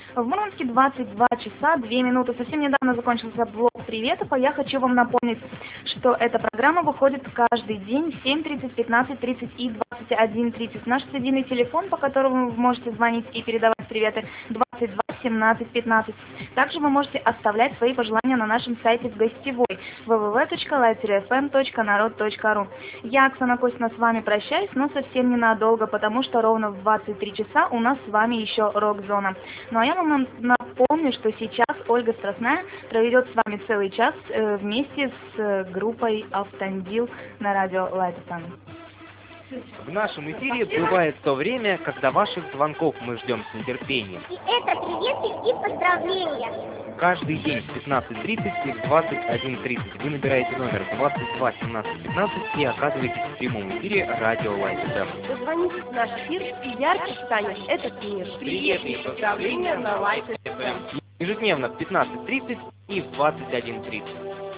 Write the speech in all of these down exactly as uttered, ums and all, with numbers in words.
В Мурманске двадцать два часа две минуты. Совсем недавно закончился блок приветов, а я хочу вам напомнить, что эта программа выходит каждый день в семь тридцать, пятнадцать тридцать и двадцать один тридцать. Наш студийный телефон, по которому вы можете звонить и передавать приветы, двадцать два семнадцать пятнадцать. Также вы можете оставлять свои пожелания на нашем сайте в гостевой дабл ю дабл ю дабл ю точка лайт эф эм точка народ точка ру. Я, Оксана Костина, с вами прощаюсь, но совсем ненадолго, потому что ровно в двадцать три часа у нас с вами еще рок-зона. Ну а я вам напомню, что сейчас Ольга Страстная проведет с вами целый час э, вместе с э, группой Автандил на радио Лайт эф эм. В нашем эфире бывает то время, когда ваших звонков мы ждем с нетерпением. И это приветы и поздравления. Каждый день с пятнадцати тридцати и двадцать один тридцать вы набираете номер двадцать два семнадцать пятнадцать и оказываетесь в прямом эфире радио Лайт эф эм. Позвоните в наш эфир, и ярче станет этот мир. Приветы и поздравления на Лайт эф эм. Ежедневно в пятнадцать тридцать и в двадцать один тридцать.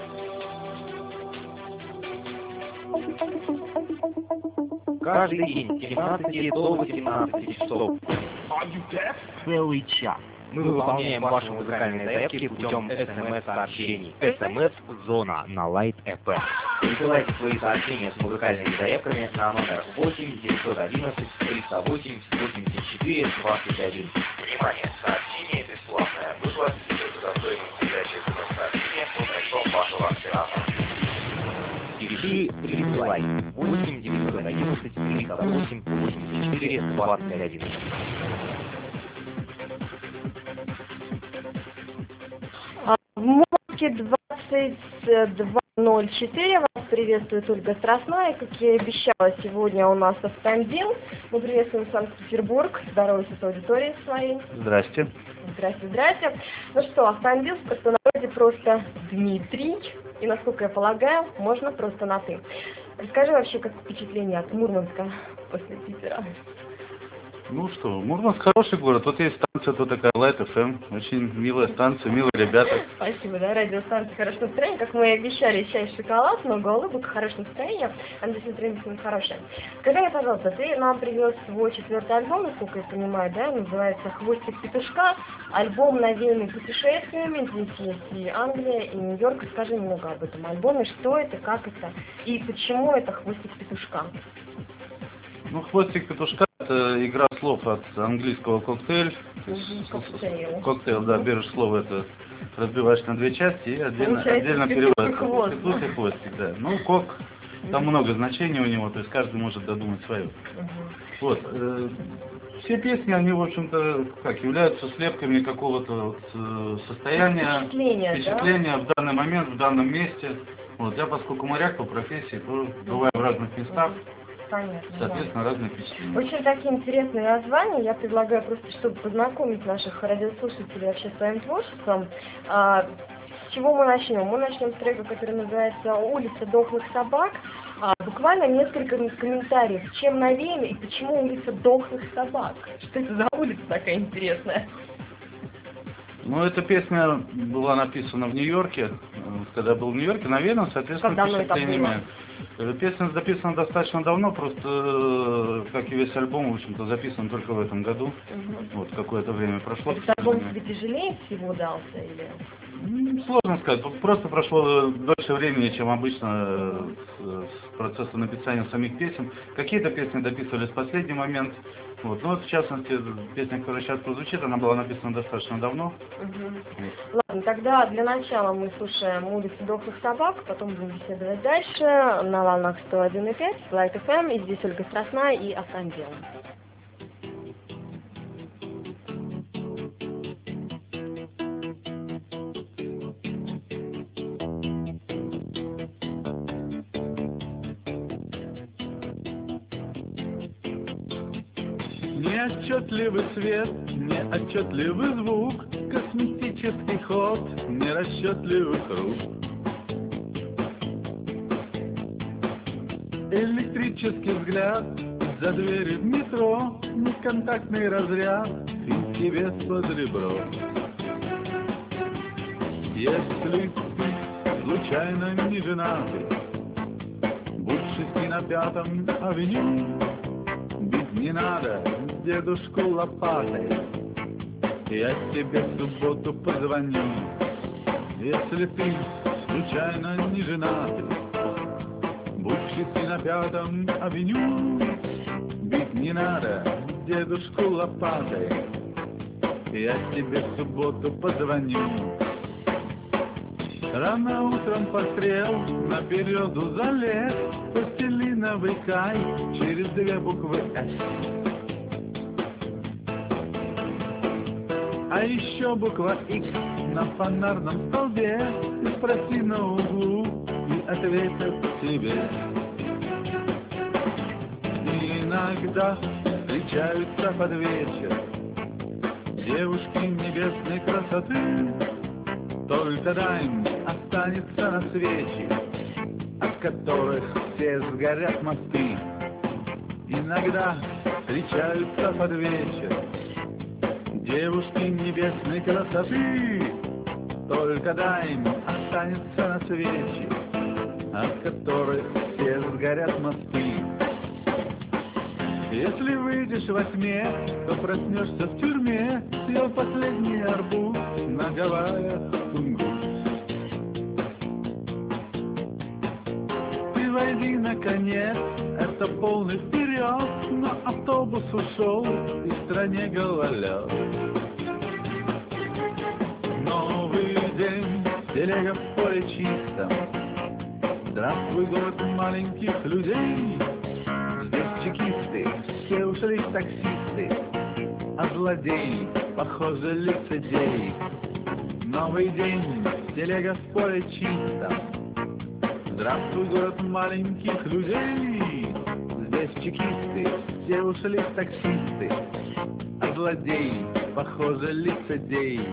Каждый день с семнадцати до восемнадцати часов. Целый час. Мы выполняем ваши музыкальные заявки путем эс эм эс-сообщений. эс эм эс-зона на Лайт эф эм. Присылайте свои сообщения с музыкальными заявками на номер восемь девятьсот одиннадцать триста восемь восемьдесят четыре двадцать один. Внимание! Сообщение бесплатное. Вы платите за стоимость передачи эс эм эс-сообщения по концом вашего оператора. Пиши, присылай. восемь девятьсот одиннадцать триста восемь восемьдесят четыре двадцать один. В Мурманске двадцать два ноль четыре. Вас приветствует Ольга Страстная. Как я и обещала, сегодня у нас Автандил. Мы приветствуем Санкт-Петербург. Здоровайтесь с аудиторией своей. Здрасте. Здрасте, здрасте. Ну что, Автандил в простонародье просто Дмитрий. И, насколько я полагаю, можно просто на «ты». Расскажи вообще, как впечатление от Мурманска после Питера? Ну что, Мурманск хороший город. Вот есть станция, тут такая Лайт эф эм. Очень милая станция, милые ребята. Спасибо, да, радиостанция «Хорошее настроение». Как мы и обещали, чай, шоколад, много улыбок, хорошее настроение. А здесь настроение хорошее. Скажи мне, пожалуйста, ты нам привез свой четвертый альбом, насколько я понимаю, да, называется «Хвостик петушка». Альбом, навеянный путешествиями. Здесь есть и Англия, и Нью-Йорк. Скажи немного об этом альбоме, что это, как это и почему это «Хвостик петушка». Ну, «Хвостик петушка» — это игра слов от английского «коктейль». Коктейл. Коктейл, да, берешь слово это, разбиваешь на две части и отдельно, отдельно переводится. Петух и хвостик, да. Ну, кок, там много значений у него, то есть каждый может додумать свое. Вот. Э, все песни, они, в общем-то, как, являются слепками какого-то вот, э, состояния, впечатления, впечатления да? в данный момент, в данном месте. Вот. Я, поскольку моряк по профессии, то бываю в разных местах. Понятно, Соответственно, да. разные впечатления. Очень такие интересные названия. Я предлагаю просто, чтобы познакомить наших радиослушателей вообще с своим творчеством. А, с чего мы начнем? Мы начнем с трека, который называется «Улица дохлых собак». А, буквально несколько комментариев, чем навеяно и почему улица дохлых собак. Что это за улица такая интересная? Ну, эта песня была написана в Нью-Йорке, когда был в Нью-Йорке, навеяна, соответственно, впечатлениями. Песня записана достаточно давно, просто, как и весь альбом, в общем-то, записан только в этом году. Угу. Вот, какое-то время прошло. Этот альбом тебе тяжелее всего дался, или? Сложно сказать, просто прошло дольше времени, чем обычно с процесса написания самих песен. Какие-то песни дописывались в последний момент. Вот. Ну вот, в частности, песня, которая сейчас прозвучит, она была написана достаточно давно. Угу. Вот. Ладно, тогда для начала мы слушаем «Улицу дохлых собак», потом будем беседовать дальше на волнах сто один и пять, Лайт эф эм, и здесь Ольга Страстная и Автандил. Неотчетливый свет, неотчетливый звук, косметический ход нерасчетливых рук. Электрический взгляд за дверью в метро, неконтактный разряд, финский вес под ребро. Если ты случайно не женатый, будь шести на пятом авеню, бить не надо дедушку лопатой. Я тебе в субботу позвоню, если ты случайно не женат. Бывший на Пятом авеню, бить не надо дедушку лопатой. Я тебе в субботу позвоню. Рано утром пострел, на березу залез, пластилиновый кай через две буквы «С». А еще буква «Х» на фонарном столбе. Ты спроси на углу и ответят тебе. И иногда встречаются под вечер девушки небесной красоты. Только дайм останется на свете, от которых все сгорят мосты. Иногда встречаются под вечер девушки небесной красоты. Только дайм останется на свете, от которых все сгорят мосты. Если выйдешь во тьме, то проснешься в тюрьме, съел последний арбуз на Гавайях кунгур. Ты войди наконец, это полный вперед, но автобус ушел, и в стране гололед. Новый день, телега в поле чистом. Здравствуй, город маленьких людей. Здесь чекисты, все ушли таксисты, а злодей, похоже, лицедей. Новый день, телега в поле чистом. Здравствуй, город маленьких людей. Здесь чекисты, все ушли таксисты, а злодей, похоже, лицедей.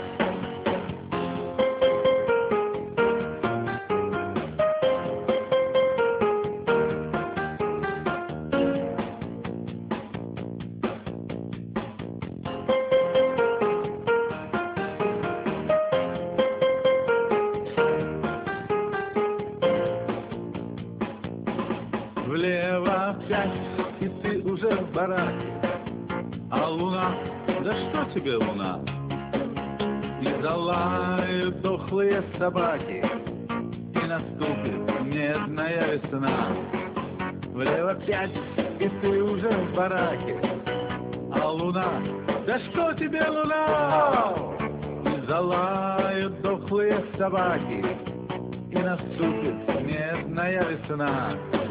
Влево пять, и ты уже в бараке. А луна, да что тебе луна? И залают дохлые собаки, и наступит медная весна. Влево пять, и ты уже в бараке. А луна, да что тебе луна? И залают дохлые собаки, и наступит медная весна.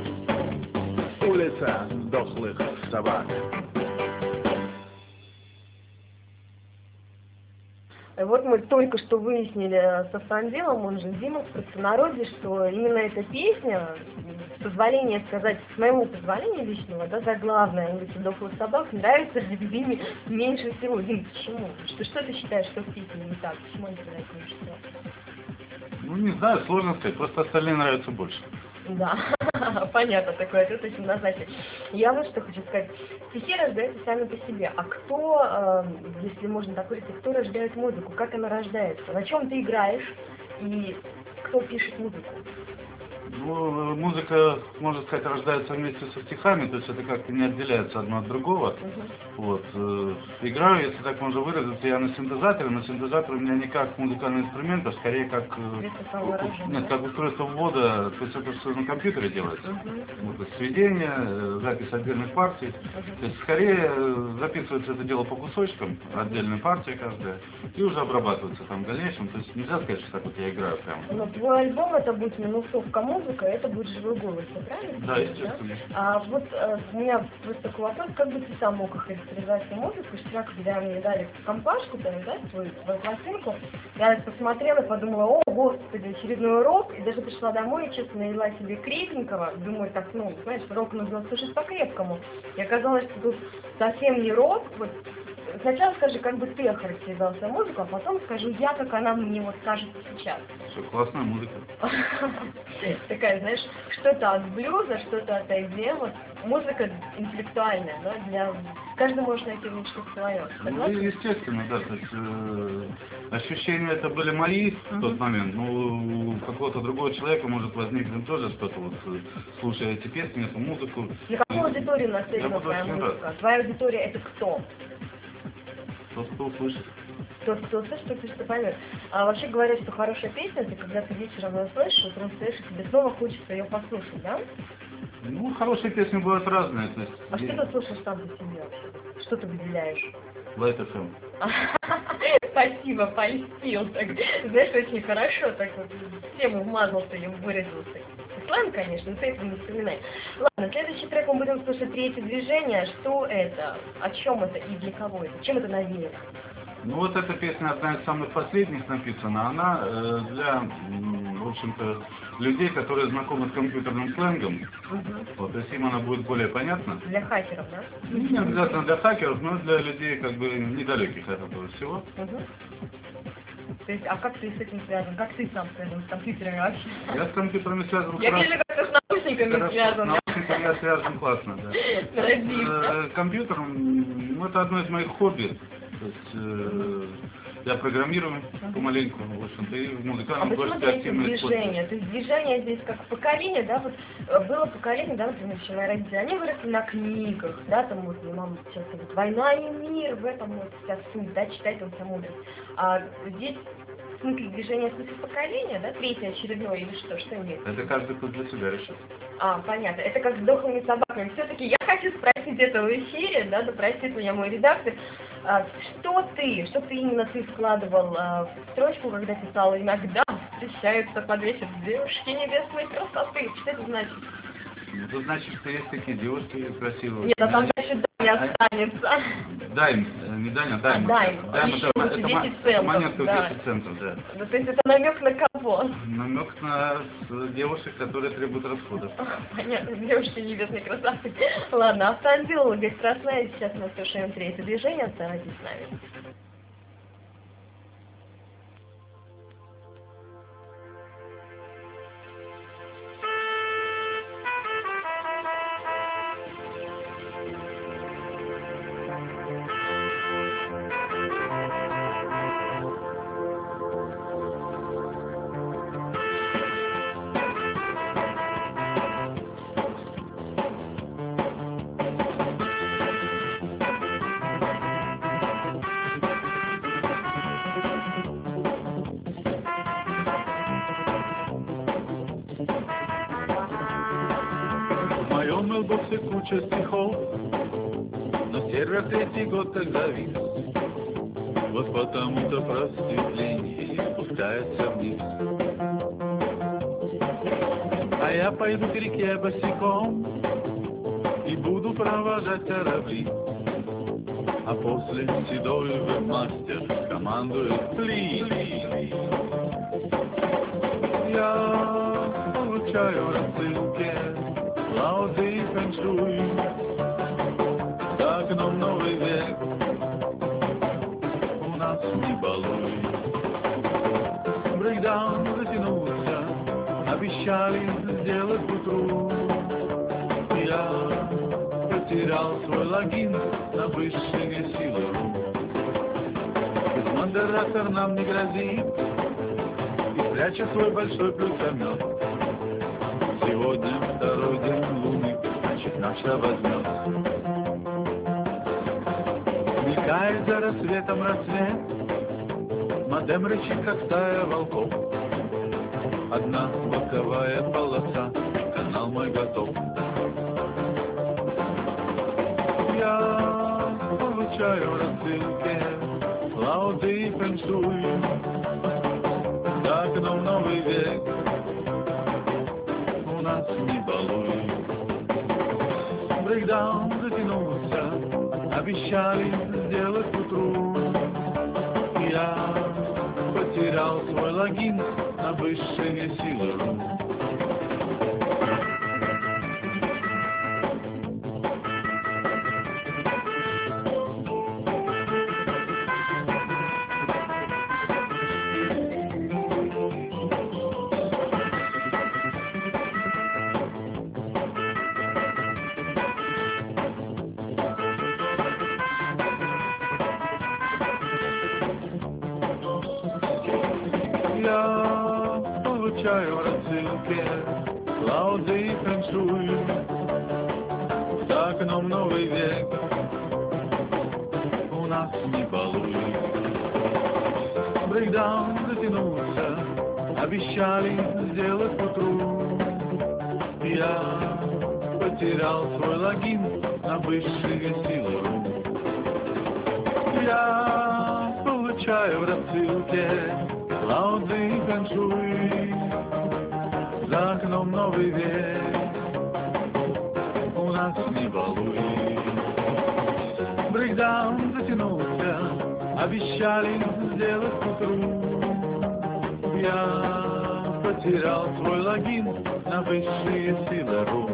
Улица дохлых собак. Вот мы только что выяснили со Санделом, он же Дима, в простонародье, что именно эта песня, позволение сказать, с моего позволения личного, да, заглавная «Улица дохлых собак» нравится Диме меньше всего. Дим, почему? Что, что ты считаешь, что в песне не так? Почему он тебе нравится меньше всего? Ну, не знаю, сложно сказать, просто остальные нравятся больше. Да, понятно, такой ответ очень однозначный. Я вот что хочу сказать. Стихи рождаются сами по себе. А кто, э, если можно так говорить, кто рождает музыку? Как она рождается? На чем ты играешь? И кто пишет музыку? Ну, музыка, можно сказать, рождается вместе со стихами, то есть это как-то не отделяется одно от другого. Uh-huh. Вот. Э, играю, если так можно выразиться, я на синтезаторе, но синтезатор у меня не как музыкальный инструмент, а скорее как, э, нет, как устройство ввода, то есть это все на компьютере делается. Uh-huh. Вот, сведение, э, запись отдельных партий. Uh-huh. То есть скорее записывается это дело по кусочкам, отдельные партии каждая, и уже обрабатывается там в дальнейшем. То есть нельзя сказать, что так вот я играю прямо. Но твой альбом это будет минусовка музыка, это будет живой голос, правильно? Да, естественно. Да? А вот э, у меня просто такой вопрос, как бы ты сам мог охарактеризовать свою музыку? Вчера, когда мне дали компашку, да, свою, свою пластинку, я посмотрела и подумала, о, господи, очередной рок, и даже пришла домой и, честно, налила себе крепенького, думаю, так, ну, знаешь, рок нужно слушать по-крепкому. И оказалось, что тут совсем не рок, вот. Сначала скажи, как бы ты охарактеризовал свою музыку, а потом скажу я, как она мне вот кажется сейчас. Все, классная музыка. Такая, знаешь, что-то от блюза, что-то от ай ди эм, вот музыка интеллектуальная, да, для... Каждый может найти в ней что-то свое. Ну, естественно, да, то есть э, ощущения это были мои в тот момент, но у какого-то другого человека может возникнуть тоже что-то, вот, слушая эти песни, эту музыку. На какую аудиторию нацелена твоя музыка? Твоя аудитория это кто? Тот, кто услышит. Тот, кто услышит, тот, кто поймет. А вообще говорят, что хорошая песня, это когда ты вечером ее слышишь, утром встаешь, и тебе снова хочется ее послушать, да? Ну, хорошие песни бывают разные. То есть, а что ты слушаешь там за себя вообще? Что ты выделяешь? Light эф эм. Спасибо, польстил. Так, знаешь, очень хорошо, так вот, тему вмазался, им выразился. Сленг, конечно, но ты этого не вспоминай. Ладно, следующий трек мы будем слушать «Третье движение». Что это? О чем это и для кого это? Чем это навеяно? Ну вот эта песня одна из самых последних написана. Она э, для, в общем-то, людей, которые знакомы с компьютерным сленгом. Угу. Вот, то есть им она будет более понятна. Для хакеров, да? Ну, не обязательно для хакеров, но для людей как бы недалеких от этого всего. Угу. То есть, а как ты с этим связан? Как ты сам связан с компьютерами вообще? Я с компьютерами связан Я вижу, как ты с наушниками связан. С наушниками я связан классно, да. С компьютером, ну это одно из моих хобби. То есть, э, я программирую uh-huh. помаленьку, в общем-то, и в музыкальном а творчестве активно движение? То есть движение здесь как поколение, да, вот было поколение, да, например, еще мои родители, они выросли на книгах, да, там вот, ну, мама сейчас говорит, «Война и мир», в этом вот вся суть, да, читать он вся мудрость. А здесь в смысле движения, в смысле поколения, да, третье очередное или что, что имеется? Это каждый кто для себя решит. А, понятно, это как с дохлыми собаками. Все-таки я хочу спросить это в эфире, да, да простит меня мой редактор, а, что ты, что ты именно ты вкладывал а, в строчку, когда писал «Иногда встречаются под вечер девушки небесной красоты». Что это значит? Это значит, что есть такие девушки красивые. Нет, а там дальше «дай» останется. Дайм, не Даня, Дайм. А, Дайм, Дайм еще это, это это, десять центов. монетка Да. десять центов, да. Ну, то есть это намек на кого? Намек на девушек, которые требуют расходов. Понятно, девушки небесной красоты. Ладно, автомобил «Бесстрастная», сейчас мы слушаем третье движение, оставайтесь с нами. Мейлбоксе куча стихов, но сервер третий год как завис. Вот потому-то просветление спускается вниз. А я пойду к реке босиком и буду провожать корабли. А после седой веб-мастер командует «Пли». Я получаю рассылки, лаоды и фэншуй, за окном новый век, у нас не балуй. Брейкдаун затянулся, обещали сделать к утру. Я потерял свой логин на высшие силы. Ведь модератор нам не грозит и прячет свой большой плюсомет. Сегодня второй день луны, значит наша возьмет. Мелькает за рассветом рассвет, модем рычит, как стая волков. Одна боковая полоса, канал мой готов. Я получаю рассылки, лаоды и фэншуй, за окном новый век, у нас не балуй. Брейкдаун затянулся, обещали сделать к утру. Я потерял свой логин на высшие силы. Я получаю рассылки, лаоды и фэншуй, за окном новый век, у нас не балуй. Брейкдаун затянулся, обещали сделать к утру. Я потерял свой логин на высшие силы. Я получаю в рассылке лауды и фэншуй. За окном новый век, у нас не балуй. Брейкдаун затянулся, обещали сделать к утру. Я потерял свой логин на высшие силы ру.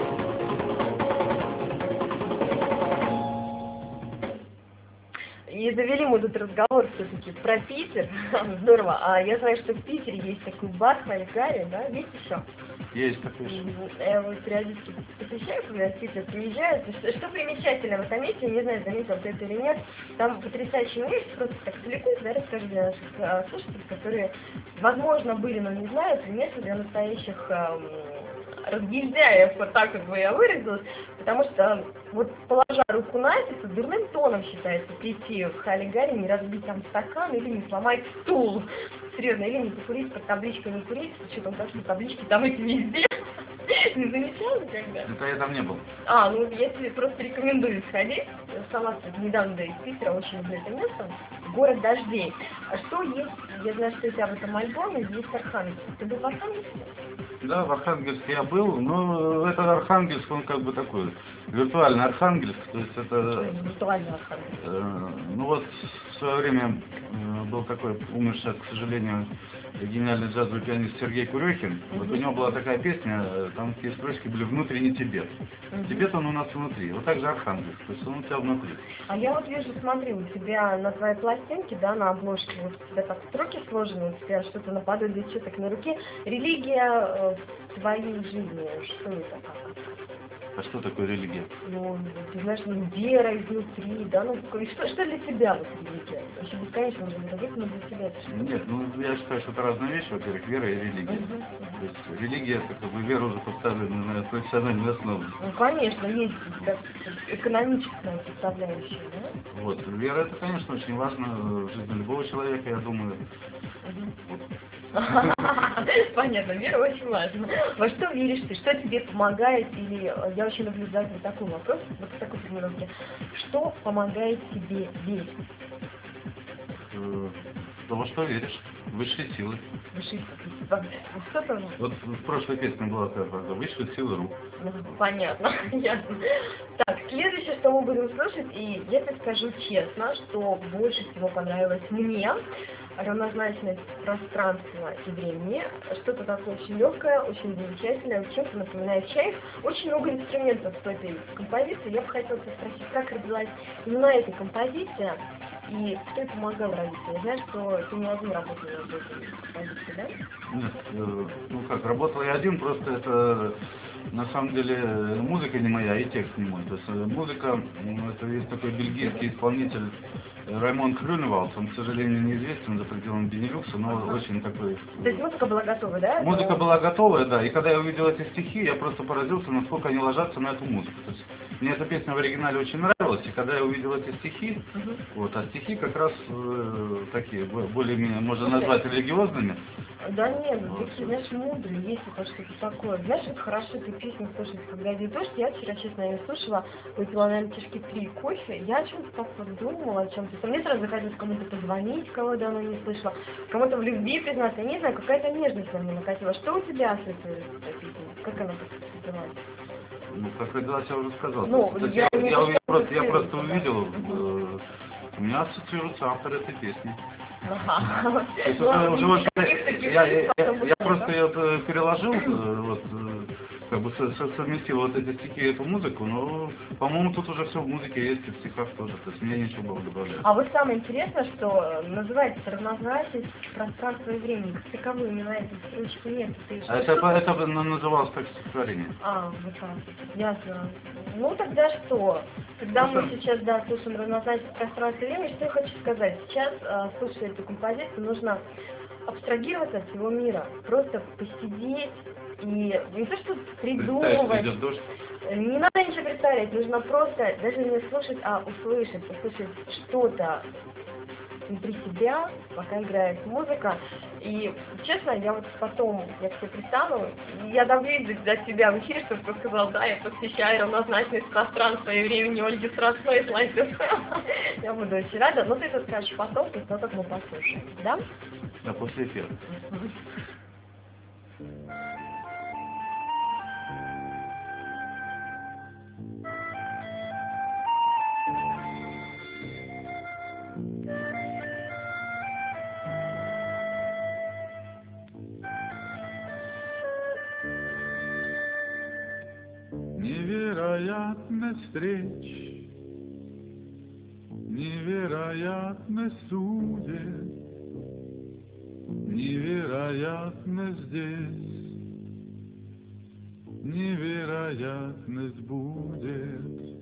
И завели мы тут разговор все-таки про Питер. Здорово. А я знаю, что в Питере есть такой бар Хальгари, да? Есть еще? Есть такой. Я вот периодически посещаю, когда в Питер приезжаю. Что, что примечательно в этом месте, не знаю, заметил ты это или нет, там потрясающие вещи, просто так целиком, да, расскажу для наших а, слушателей, которые, возможно, были, но не знают, место для настоящих а, разъезжаев, вот так как бы я выразилась, потому что, вот, положа руку на сердце, дурным тоном считается прийти в Хальгари, не разбить там стакан или не сломать стул. Серьезно, или не покурить под табличкой «не курить», с учетом того, что таблички там эти везде. Не замечал никогда? Это я там не был. А, ну я тебе просто рекомендую сходить. Сама недавно из Питера очень люблю это место. Город дождей. А что есть? Я знаю, что у тебя в этом альбоме есть Архангельск. Ты был в Архангельске? Да, в Архангельске я был, но этот Архангельск, он как бы такой виртуальный Архангельск, то есть это... Виртуальный Архангельск. Э, ну вот в свое время э, был такой умерший, к сожалению, гениальный джазовый пианист Сергей Курехин. Mm-hmm. Вот у него была такая песня, там такие строчки были «Внутренний Тибет». Mm-hmm. Тибет он у нас внутри, вот так же Архангельск, то есть он у тебя внутри. А я вот вижу, смотри, у тебя на твоей пластинке, да, на обложке, вот у тебя так строки сложены, у тебя что-то наподобие четок на руке. Религия э, в твоей жизни, что это как? А что такое религия? Ну, ты знаешь, ну, вера изнутри, да, ну, что, что для тебя вот религия? Вообще, бесконечно можно говорить, но для тебя это что? Нет, ну, я считаю, что это разные вещи, во-первых, вера и религия. Uh-huh. То есть религия, это как бы вера уже поставлена на профессиональной основе. Ну, конечно, есть как экономическая составляющая, да? Вот, вера, это, конечно, очень важно в жизни любого человека, я думаю. Понятно, вера очень важна. Во что веришь ты? Что тебе помогает? Или я очень люблю задать вот такой вопрос, вот в такой формулировке. Что помогает тебе верить? То, во что веришь? Высшие силы. Высшие силы. Что тоже? Вот в прошлой песне была такая фраза «Высшие силы ру». Понятно, ясно. Так, следующее, что мы будем слушать, и я тебе скажу честно, что больше всего понравилось мне, равнозначность пространства и времени, что-то такое очень легкое, очень замечательное, чем-то напоминает чай. Очень много инструментов в этой композиции. Я бы хотела тебя спросить, как родилась именно эта композиция, и кто ей помогал родиться? Я знаю, что ты не один работал над этой композицией, да? Нет, э, ну как, работал я один, просто это на самом деле музыка не моя и текст не мой. То есть музыка, ну, это есть такой бельгийский исполнитель Раймонд Хрюневалд, он, к сожалению, неизвестен за пределами Бенилюкса, но ага. очень такой... То есть музыка была готова, да? Музыка но... была готовая, да, и когда я увидел эти стихи, я просто поразился, насколько они ложатся на эту музыку. То есть мне эта песня в оригинале очень нравилась, и когда я увидел эти стихи, угу. вот, а стихи как раз э, такие, более-менее, можно назвать религиозными. Да нет, вот. Такие, знаешь, мудрые, есть это что-то такое. Знаешь, вот хорошо ты песню слушать, когда идет дождь. Я вчера, честно, ее слушала, выпила, наверное, чашки три кофе. Я о чем-то так вот думала, о чем-то. Мне сразу захотелось кому-то позвонить, кого давно не слышала, кому-то в любви признаться. Я не знаю, какая-то нежность на меня накатила. Что у тебя ассоциируется с этой песней? Как она называется? Ну, как родилась, я уже сказал. Ну, есть, я, я, я, я, я, просто, я просто увидел, угу. э, у меня ассоциируется автор этой песни. Ага. Есть, ну, уже, уже, я, я, я, я просто ее переложил, вот, как бы совместил вот эти стихи и эту музыку, но, по-моему, тут уже все в музыке есть и в стихах тоже, то есть мне нечего было добавлять. А вот самое интересное, что называется равнозначность пространства и времени. Как таковой именно этой строчки нет. А это, это, это называлось как стихотворение. А, вот так. Ясно. Ну тогда что? Когда ну, мы что? сейчас, да, слушаем равнозначность пространства и времени, что я хочу сказать? Сейчас, а, слушая эту композицию, нужно абстрагироваться от всего мира. Просто посидеть и не то, что придумывать. Не надо ничего представлять, нужно просто даже не слушать, а услышать, услышать что-то внутри себя, пока играет музыка. И, честно, я вот потом, я к тебе пристану, я дам видеть для тебя в эфире, чтобы ты сказал, да, я посвящаю равнозначность пространства и времени Ольги Страстной, Слайсер. Я буду очень рада, но ты это скажешь потом, после того, как мы послушаем, да? Да, после эфира. Невероятность встреч, невероятность судеб, невероятность здесь, невероятность будет.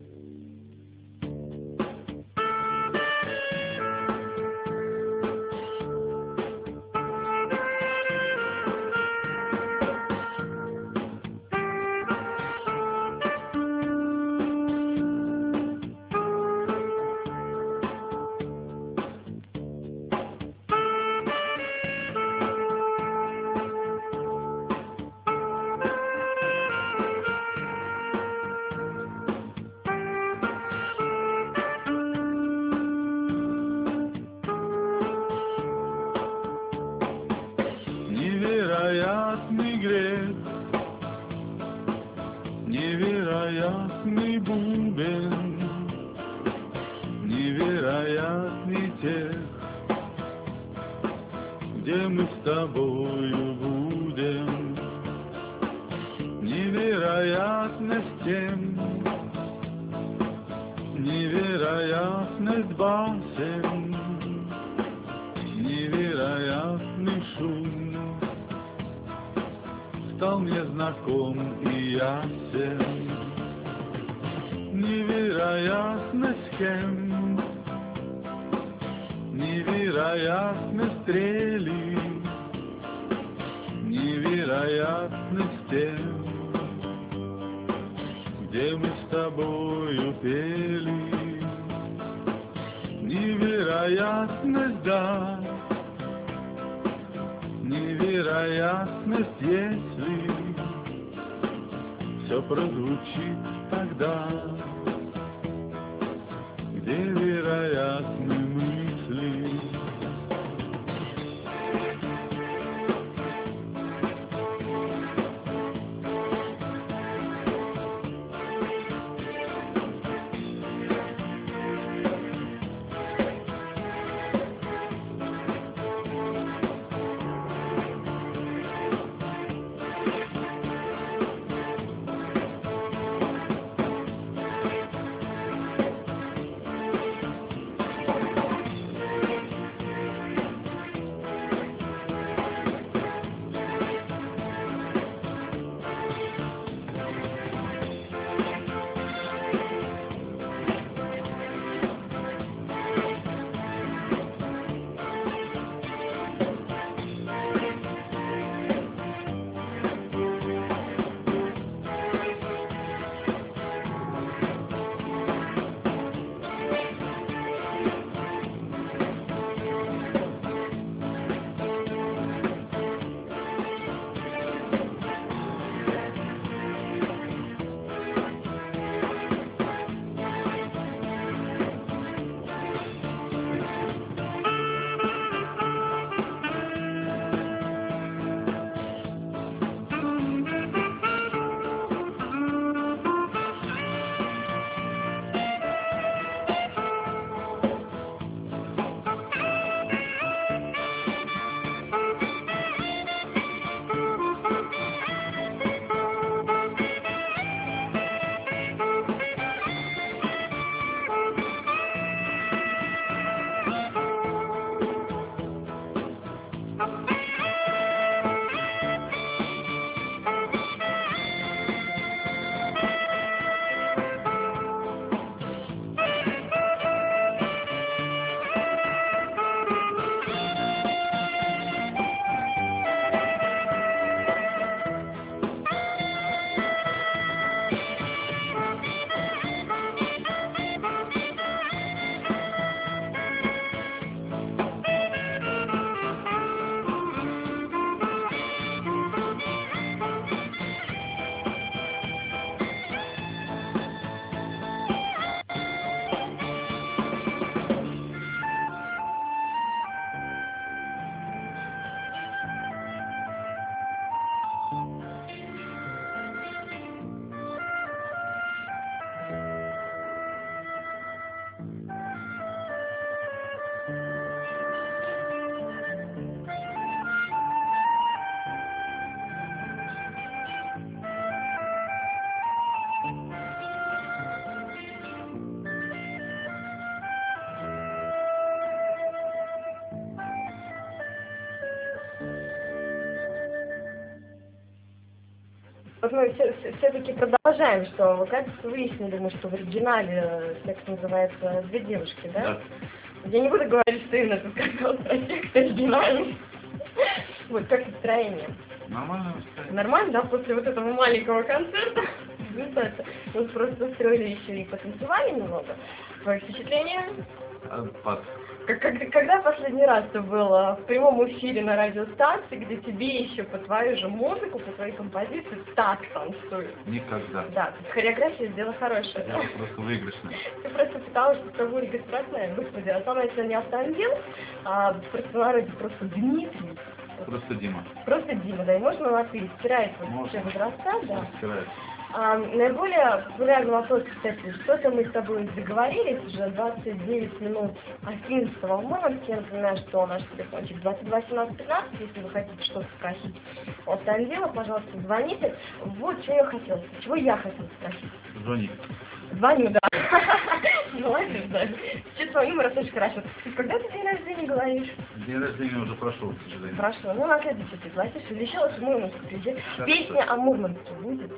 Невероятный грех, невероятный бубен, невероятный тех, где мы с тобою будем. Невероятность тем, невероятность басен, невероятный шум стал мне знаком и ясен. Невероятность кем, невероятность стрели, невероятность тем, где мы с тобою пели. Невероятность, да, невероятность, если все прозвучит тогда, где вероятны мысли. Вот мы все-таки продолжаем, что вы как выяснили, мы, что в оригинале текст называется «Две девушки», да? Да. Я не буду говорить, что именно ты сказал про текст оригинальный. Вот, как настроение? Нормально настроение. Нормально, да, после вот этого маленького концерта? Мы просто устроили еще и потанцевали немного. Твои впечатления? Отпад. Как, как, когда последний раз ты был в прямом эфире на радиостанции, где тебе еще по твою же музыку, по твоей композиции так танцуют? Никогда. Да, то есть хореография сделала хорошая, да? Я просто выигрышная. Ты просто пыталась, что с тобой регистрация, господи, а самое это не автомобиль, а в простонародье просто Дмитрий. Просто Дима. Просто Дима, да, и можно на ты, стирается вот все возраста, да. Стирается. А, наиболее популярный вопрос, кстати, что-то мы с тобой договорились, уже двадцать девять минут одиннадцатого в Мурманске. Я напоминаю, что наш телефончик двадцать два семнадцать пятнадцать, если вы хотите что-то спросить о Станзила, пожалуйста, звоните. Вот, что я хотела, чего я хотела спросить. Звони. Звоню, да. Молодец, да. Сейчас твой юмор очень хорошо. Когда ты день рождения говоришь? День рождения уже прошел, к сожалению. Прошло. Ну, на следующий пригласишь. Или еще раз в Мурманск приезжай. Песня о Мурманске будет?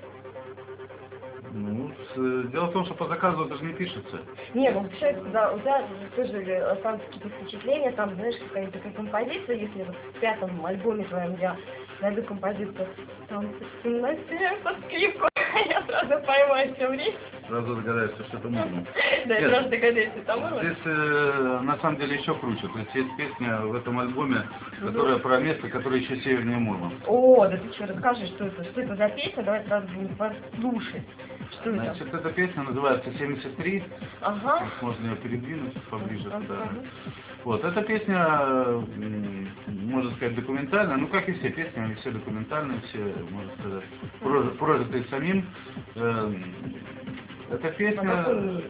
Ну, с, дело в том, что по заказу даже не пишется. Не, ну получается, да, у тебя тоже останутся какие-то впечатления, там, знаешь, какая-то такая композиция, если вот в пятом альбоме твоем я найду композицию, там, на сердце скрипку, я сразу поймаю все время. Сразу догадается, что это можно. Да, я сразу догадаюсь, что это можно. Здесь, э, на самом деле, еще круче. То есть есть песня в этом альбоме, которая про место, которое еще севернее Мурманска. О, да ты что, расскажи, что это, что это за песня, давай сразу будем послушать. Что это? Значит, эта песня называется семьдесят три. Ага. Можно ее передвинуть поближе Ага. туда. Вот, эта песня, м, можно сказать, документальная, ну как и все песни, они все документальные, все, можно сказать, прожи- прожитые самим. Эм, Эта песня... А какой мир?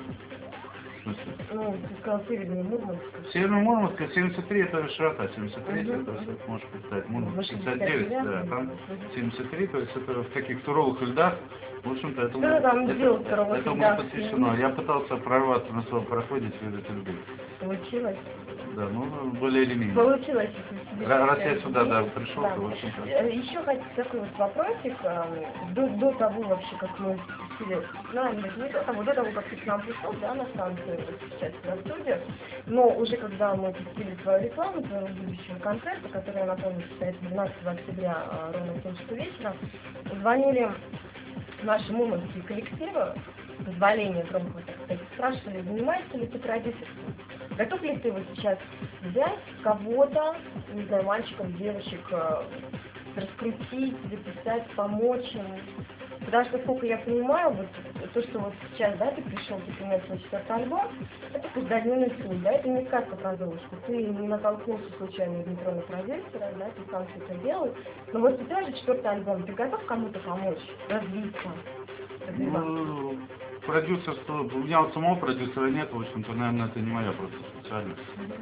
В смысле? Ну, ты сказал севернее Мурманска. Северный Мурманск, семьдесят три это широта, семьдесят три Мгм. это все можешь представить, Мурманск Ну, шестьдесят девять, да, там семьдесят три, то есть это в таких суровых льдах, в общем-то, этому, Что ты там делал в это, суровых этому льдах? посвящено. Я пытался прорваться на своем проходе через эту любовь. Получилось? Да, ну, более или менее. Получилось. Ра- Раз я сюда, да, пришел, Да. то, в общем-то... Э, Еще хоть такой вот вопросик, э, до, до того вообще, как мы спустились, ну, не не до того, до того, как ты к нам пришел, да, на станцию, вот сейчас на студию, но уже когда мы пустили твою рекламу, твоего будущего концерта, который, я напомню, состоится двенадцатого октября, э, ровно в семь часов вечера, звонили наши мурманские коллективы, позволение громко, так сказать, спрашивали, занимаешься ли ты продюсерством? Готов ли ты вот сейчас взять кого-то, не знаю, мальчиков, девочек, э, раскрутить, записать, помочь им? Потому что, сколько я понимаю, вот то, что вот сейчас, да, ты пришел, ты принес свой четвертый альбом, это каждодневный труд, да, это не сказка про Золушку. Ты не натолкнулся случайно в метро на продюсера, да, ты сам все это делаешь. Но вот у тебя же четвертый альбом, ты готов кому-то помочь, развиться? развиваться? Ну, продюсерство, у меня вот самого продюсера нет, в общем-то, наверное, это не моя просто специальность.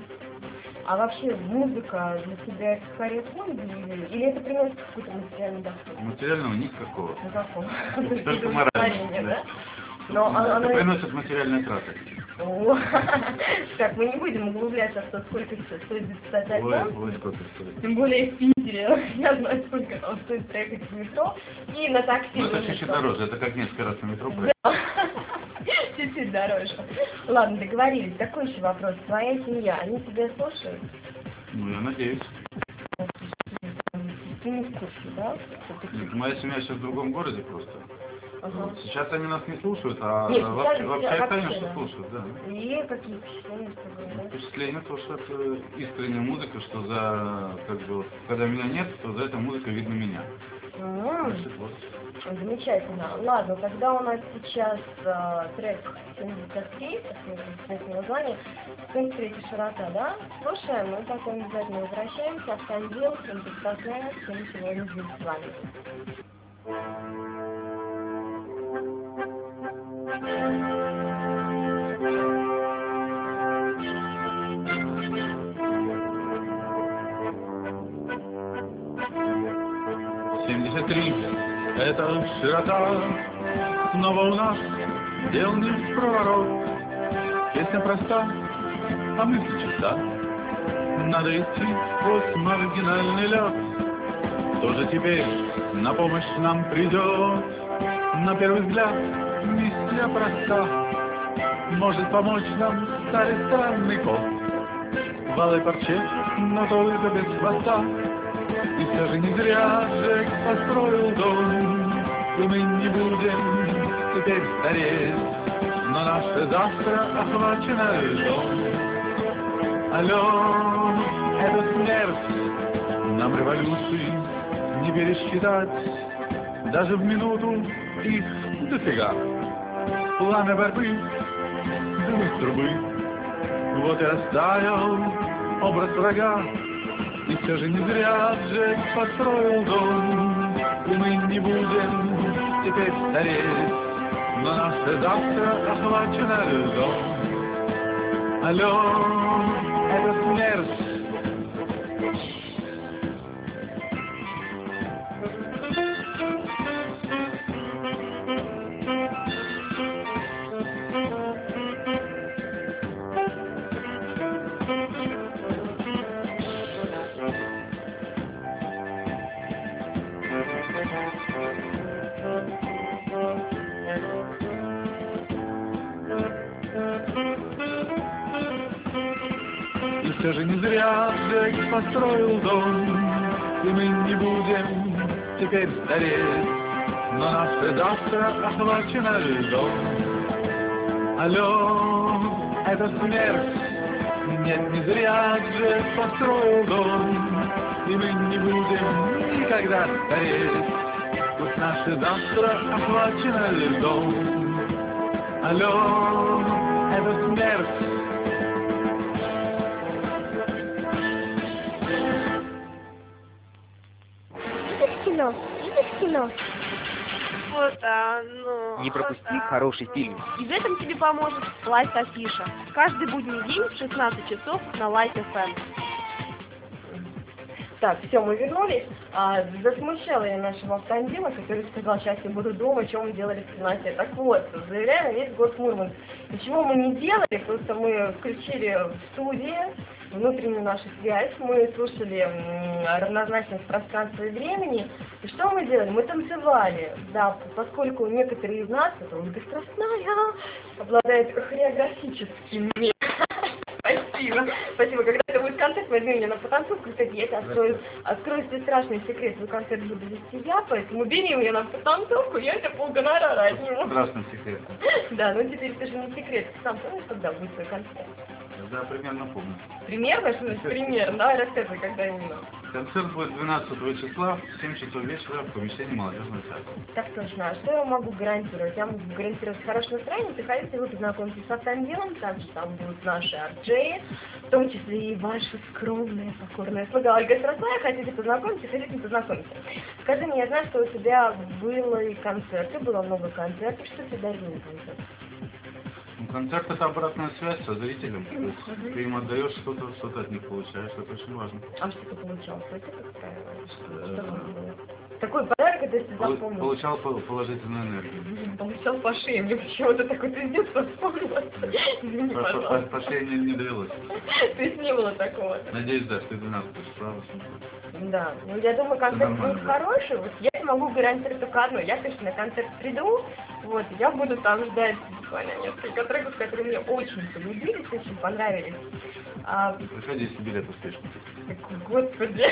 А вообще музыка для тебя это скорее хобби или, или это приносит какой-то материальный доход? Материального никакого. Ну какого? Только морального, да. Но Это оно... приносит материальные траты. О, так, мы не будем углубляться в то, сколько стоит записать Ой, альбом. ой, сколько стоит. Тем более в Питере. Я знаю, сколько там стоит проехать в метро и на такси. Ну, это уже чуть-чуть что. дороже, это как несколько раз на метро проехать. Да. Чуть-чуть дороже. Ладно, договорились. Такой еще вопрос. Твоя семья, они тебя слушают? Ну, я надеюсь. Ты не в курсе, да? Что ты- Нет, моя семья сейчас в другом городе просто. Ага. Сейчас они нас не слушают, а Нет, вообще, сейчас- вообще вообще, конечно, да. слушают, да. И какие впечатления с тобой, да? Впечатление то, что это искренняя музыка, что за, как бы, вот, когда меня нет, то за этой музыкой видно меня. М, Значит, вот. Замечательно. Ладно, тогда у нас сейчас э, трек семьдесят три, такое название, семьдесят три широта, да? Слушаем, мы потом обязательно возвращаемся, Автандил, всем представляем, всем сегодня здесь с вами. семьдесят три — это широта, снова у нас дел не в проворот. Песня проста, а мысль чиста. Надо идти сквозь маргинальный лед. Кто же теперь на помощь нам придет? На первый взгляд миссия проста. Может помочь нам старый странный кот в алой парче, но только без хвоста. И все же не зря Джек построил дом, и мы не будем теперь стареть, но наше завтра охвачено льдом. Алло, это смерть, нам революции не пересчитать, даже в минуту их дофига. Пламя борьбы, дым из трубы, вот и растаял образ врага. И все же не зря Джек построил дом, и мы не будем теперь стареть, но наше завтра охвачено льдом. Алло, это смерть. И все же не зря Джек построил дом, и мы не будем теперь стареть, но наше завтра охвачено льдом. Алло, это смерть. Нет, не зря Джек построил дом, и мы не будем никогда стареть, пусть наше завтра охвачено льдом. Алло, это смерть. Кино, видишь кино? Вот оно. Не пропусти вот хороший фильм. И в этом тебе поможет Лайф Афиша. Каждый будний день в шестнадцать часов на Лайф эф эм. Так, все, мы вернулись. А, засмущала я нашего автоандила, который сказал, сейчас я буду дома, что мы делали в темноте. Так вот, заявляю на весь год Мурманск. Ничего мы не делали, просто мы включили в студии внутреннюю нашу связь, мы слушали м, равнозначность пространства и времени. И что мы делали? Мы танцевали, да, поскольку некоторые из нас, это Ольга Страстная, обладают хореографическими. Спасибо. Спасибо. Когда это будет концерт, возьми меня на потанцовку, кстати, я тебе открою, открою тебе страшный секрет. Свой концерт буду вести я, поэтому бери меня на потанцовку, я тебе полгонорара отниму. Страшный секрет. Да, ну теперь это же не секрет. Ты сам помнишь, когда будет свой концерт? Да, примерно помню. Примерно? Что значит примерно? Давай рассказывай, когда именно. Концерт будет двенадцатого числа в семь часов вечера в помещении молодежного театра. Так точно. А что я могу гарантировать? Я могу гарантировать хорошее настроение. Приходите, вы познакомитесь с автоделом, также там будут наши арджеи, в том числе и ваши скромные, покорные слуга Ольга Страстная. Хотите познакомиться, хотите познакомиться. Скажи мне, я знаю, что у тебя было и концерты, было много концертов. Что тебе дарил концерт? Ну, концерт — это обратная связь со зрителем. То есть ты им отдаешь что-то, что-то от них получаешь. Это очень важно. А что ты получал? Что это устраивало? Что, что там было? Такой подарок, это ты запомнил? Получал положительную энергию. Получал по шее. Мне почему-то такой ты с детства вспомнила. Извини, По, по, пожалуйста. по шее не, не довелось. То есть не было такого. Надеюсь, да, что ты двенадцать будешь права. Да, ну я думаю, концерт будет хороший. Вот я могу гарантировать только одно. Я, конечно, на концерт приду, вот, я буду там ждать буквально несколько треков, которые мне очень полюбились, очень понравились. А, Приходи, если билет успеешь купить. Господи,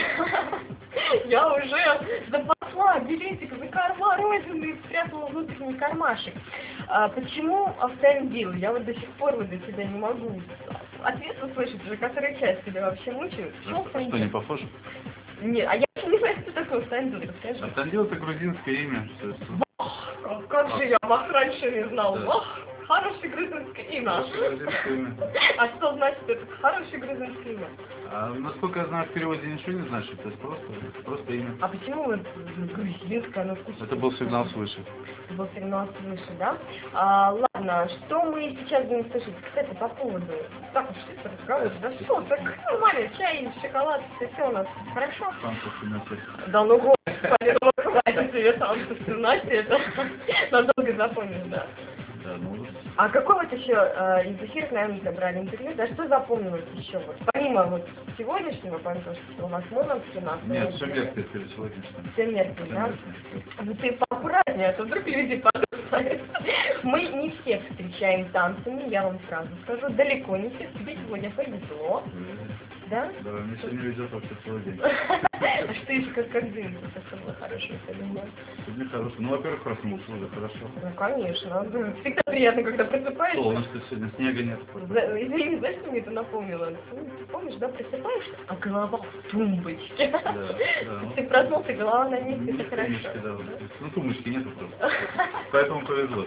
я уже запасла билетик за карман родины и спрятала внутренний кармашек. А, почему автомобиль? Я вот до сих пор вот до тебя не могу ответ услышать, уже который часть тебя вообще мучают. А что, что, не похоже? Нет, а я не знаю, что такое автомобиль, расскажи. Автомобиль — это грузинское имя. То есть, Вах, как же я вас раньше не знал. Да. Вах, хорошее грузинское имя. грузинское имя. А что значит это хорошее грузинское имя? А, насколько я знаю, в переводе ничего не значит. То есть просто, просто имя. А почему вот грузинское, оно вкусно? Это был сигнал свыше. Это был сигнал свыше, да? А, ладно, что мы сейчас будем слышать? Кстати, по поводу... Так, уж ты разговор, да что, так нормально, чай, шоколад, все, все у нас хорошо. Да ну господи, ну хватит тебе там, что ты знаешь, это надолго запомнишь, да. Да, ну, А какой вот еще э, из эфиров, наверное, забрали интервью, да что запомнилось еще? Вот, помимо вот сегодняшнего, помимо того, что у нас Мурманске, у нас... нет, все мерзкое перед сегодняшним. Все мерзкое, да? Ну ты поаккуратнее, а то вдруг люди подумают. Мы не всех встречаем танцами, я вам сразу скажу, далеко не всех. Тебе сегодня повезло. Да? Да, мне сегодня везет вообще целый день. А что еще как как дым, это было хорошее сегодня? Сегодня хорошо. Ну, во-первых, проснулся уже хорошо. Ну, конечно. Всегда приятно, когда просыпаешься. Солнышко сегодня, снега нет. За- Извини, знаешь, что мне это напомнило? Ты помнишь, да, просыпаешься, а голова в тумбочке. Да, да. Ты проснулся, голова на месте, Ну, это хорошо. тумбочки, да, вот. Ну, тумбочки нету просто. Поэтому повезло.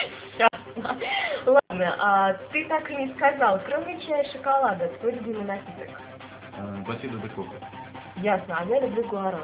Ясно. Ладно, а ты так и не сказал, кроме чая и шоколада, твой любимый напиток? Басида де кока. Ясно, а я люблю гуаран.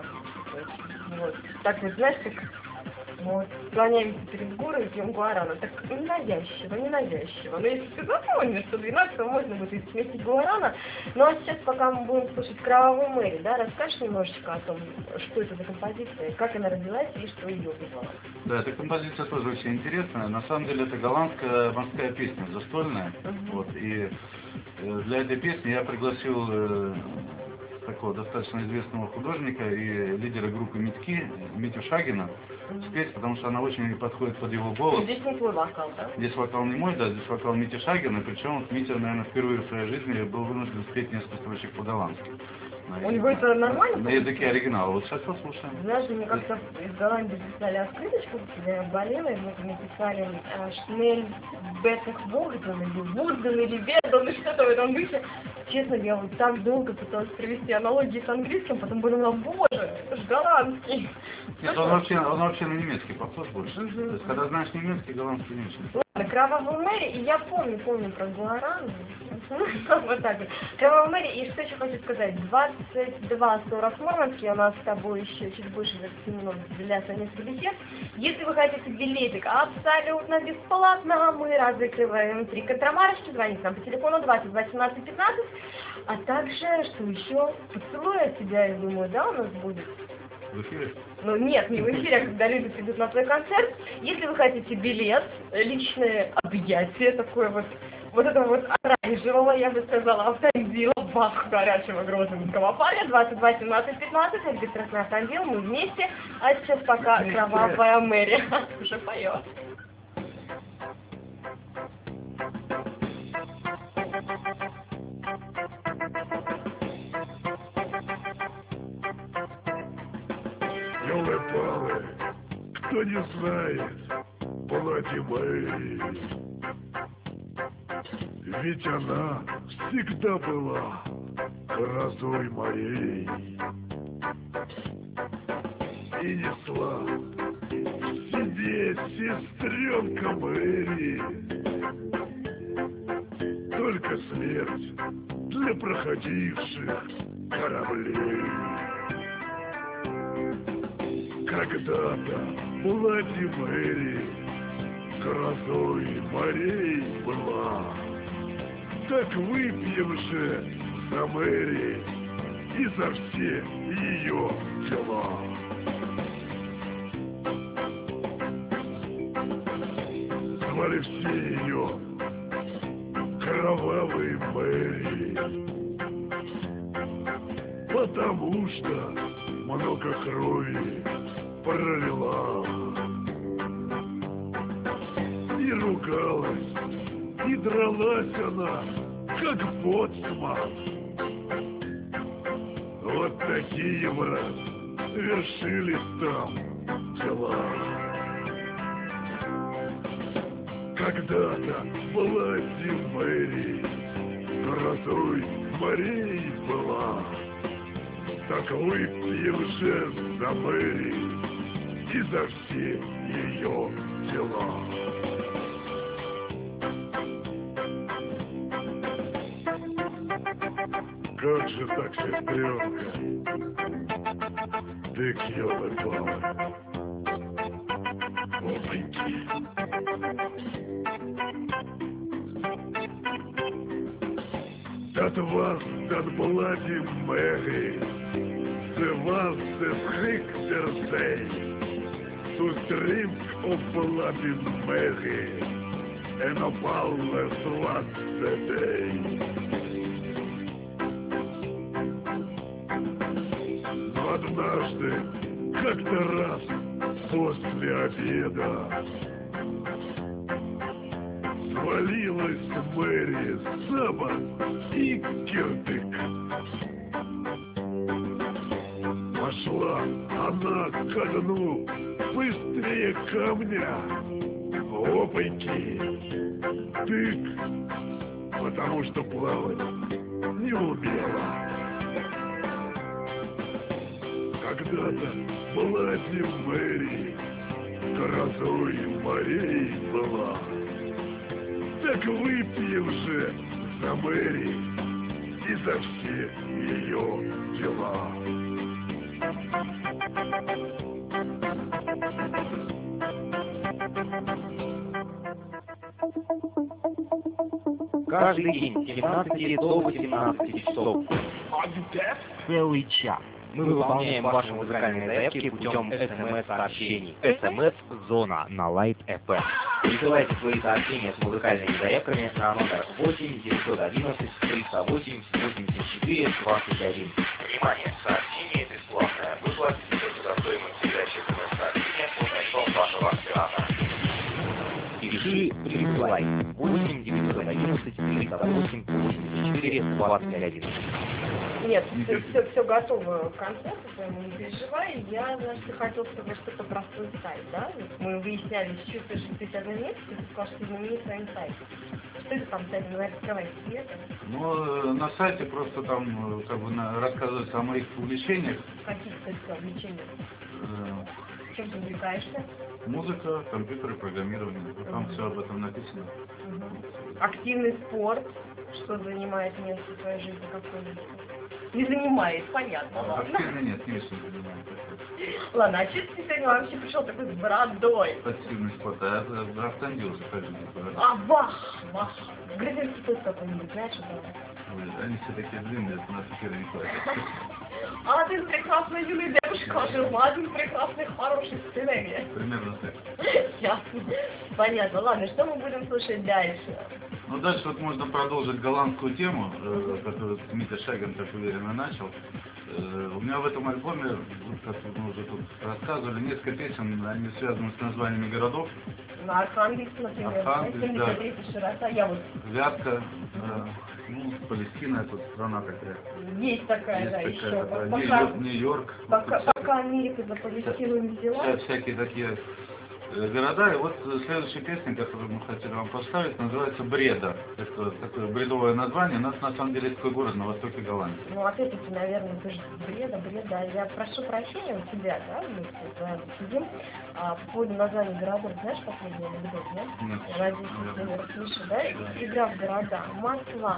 Вот. Так вот, знаешь, как вот, склоняемся перед горой и пьем гуарана. Так ненавязчиво, ненавязчиво. Но если ты запомнишь, что двенадцатого можно будет сместить гуарана. Ну а сейчас, пока мы будем слушать «Кровавую Мэри», да, расскажешь немножечко о том, что это за композиция, как она родилась и что ее вызвало? Да, эта композиция тоже очень интересная. На самом деле это голландская морская песня, застольная. Uh-huh. Вот, и э, для этой песни я пригласил э, такого достаточно известного художника и лидера группы Митки, Митю Шагина, uh-huh. спеть, потому что она очень подходит под его голос. Здесь не твой вокал, да? Здесь вокал не мой, да, здесь вокал Мити Шагина, причем вот Митя, наверное, впервые в своей жизни был вынужден спеть несколько строчек по-голландски. У него это нормально? На языке оригинала. Вот сейчас послушаем. Знаешь, мне как-то из Голландии прислали открыточку, когда я болела, и вот мне писали Шнель Бетах Богдан, или Бурдан, или Бедан, и что-то в этом духе. Честно, я вот так долго пыталась провести аналогии с английским, потом подумала, боже, это же голландский. Нет, он вообще, он вообще на немецкий похож больше. Угу. То есть, когда знаешь немецкий, голландский меньше. Ладно, «Кровавую Мэри», и я помню, помню про гуаран. Вот так вот. «Кровавую Мэри», и что еще хочу сказать, двадцать два сорок Мурманске, у нас с тобой еще чуть больше двадцати минут для совместных бесед. Если вы хотите билетик абсолютно бесплатно, мы разыгрываем три контрамарочки, звоните нам по телефону двадцать два семнадцать пятнадцать, а также, что еще, поцелуй от тебя, я думаю, да, у нас будет? В эфире? Ну нет, не в эфире, а когда люди придут на твой концерт. Если вы хотите билет, личное объятие, такое вот, вот этого вот оранжевого, я бы сказала, автомобиля, бах, горячего грузинского парня, двадцать два семнадцать пятнадцать, регистрация автомобиля, мы вместе, а сейчас пока «Кровавая Мэри» уже поет. Елы-палы, кто не знает платье Мэри, ведь она всегда была грозой моей и несла в себе сестренка Мэри. Только смерть для проходивших кораблей. Когда-то платье Мэри грозой морей была. Так выпьем же за Мэри и за все ее дела. Звали все ее Кровавой Мэри, потому что много крови пролила. И ругалась, и дралась она, как боцман. Вот такие, брат, вершились там дела. Когда-то платье Мэри грозой морей была. Так выпьем же за Мэри и за все ее дела. Как же так, сестренка, ты к елы-палы, опаньки. Dat was dat bloody Mary, ze was de schrik der zee. To drink of bloody Mary, Энопалле свастедей. Но однажды, как-то раз, после обеда, свалилась Мэри Саба и кирдык. Пошла она ко дну быстрее камня. Опаньки! Тык! Потому что плавать не умела. Когда-то млади Мэри грозой морей была. Так выпьем же за Мэри и за все ее дела. Каждый день с семнадцати до восемнадцати часов. Целый час. Мы выполняем ваши музыкальные заявки путем эс эм эс-сообщений. эс эм эс-зона на Light эф эм. Присылайте свои сообщения с музыкальными заявками на номер восемь девятьсот одиннадцать триста восемьдесят восемьдесят четыре двадцать один. Внимание! Сообщение бесплатное. Вы платите за стоимость передачи эс эм эс-сообщения по тарифам вашего оператора. Пиши, присылай. восемь девятьсот одиннадцать триста восемь восемьдесят четыре двадцать один. Нет, все, все, все готово к концерту, поэтому не переживай. Я, значит, хотел сказать что-то про свой сайт, да? Мы выясняли, чувствуешь шестьдесят один месяц, и ты сказал, что измени свой сайт. Что это там, сайт, ну, раскрывай секрет? Ну, на сайте просто там как бы на, рассказывается о моих увлечениях. Каких, кстати, увлечениях? Э, Чем ты увлекаешься? Музыка, компьютеры, программирование. Там угу. все об этом написано. Угу. Активный спорт, что занимает место в твоей жизни, какой-нибудь? Не занимает, понятно, ладно. Активно нет, не очень занимает. Ладно, а что ты сегодня вообще пришел такой с бородой? Активный спорт, а я автандился, как же. А, вах, вах. Грузинский тост какой-нибудь, знаешь, это? Они все такие длинные, это на эфире не хватит. А ты прекрасная юная девушка, жила один прекрасный, хороший сценарий. Примерно так. Ясно. Понятно. Ладно, что мы будем слушать дальше? Ну, дальше вот можно продолжить голландскую тему, э, которую Митя Шагин так уверенно начал. Э, у меня в этом альбоме, как мы уже тут рассказывали, несколько песен, они связаны с названиями городов. На Архангельск, например. Архангельск, да. Широта, я вот... Вятка, да. Ну, Палестина, это страна такая. Есть такая, Есть да, такая, еще. да. Пока, Нью-Йорк. Пока, пока Америка за Палестину не взяла. Вся, всякие такие города. И вот следующая песня, которую мы хотели вам поставить, называется «Бреда». Это такое бредовое название. У нас на самом деле такой город на востоке Голландии. Ну, опять-таки, наверное, ты же бреда, бреда. Я прошу прощения у тебя, да, мы тут сидим. А по поводу названия городов, знаешь, последний анекдот, нет? Нет. Я надеюсь, ты не расслышал, да? Игра в города. Москва.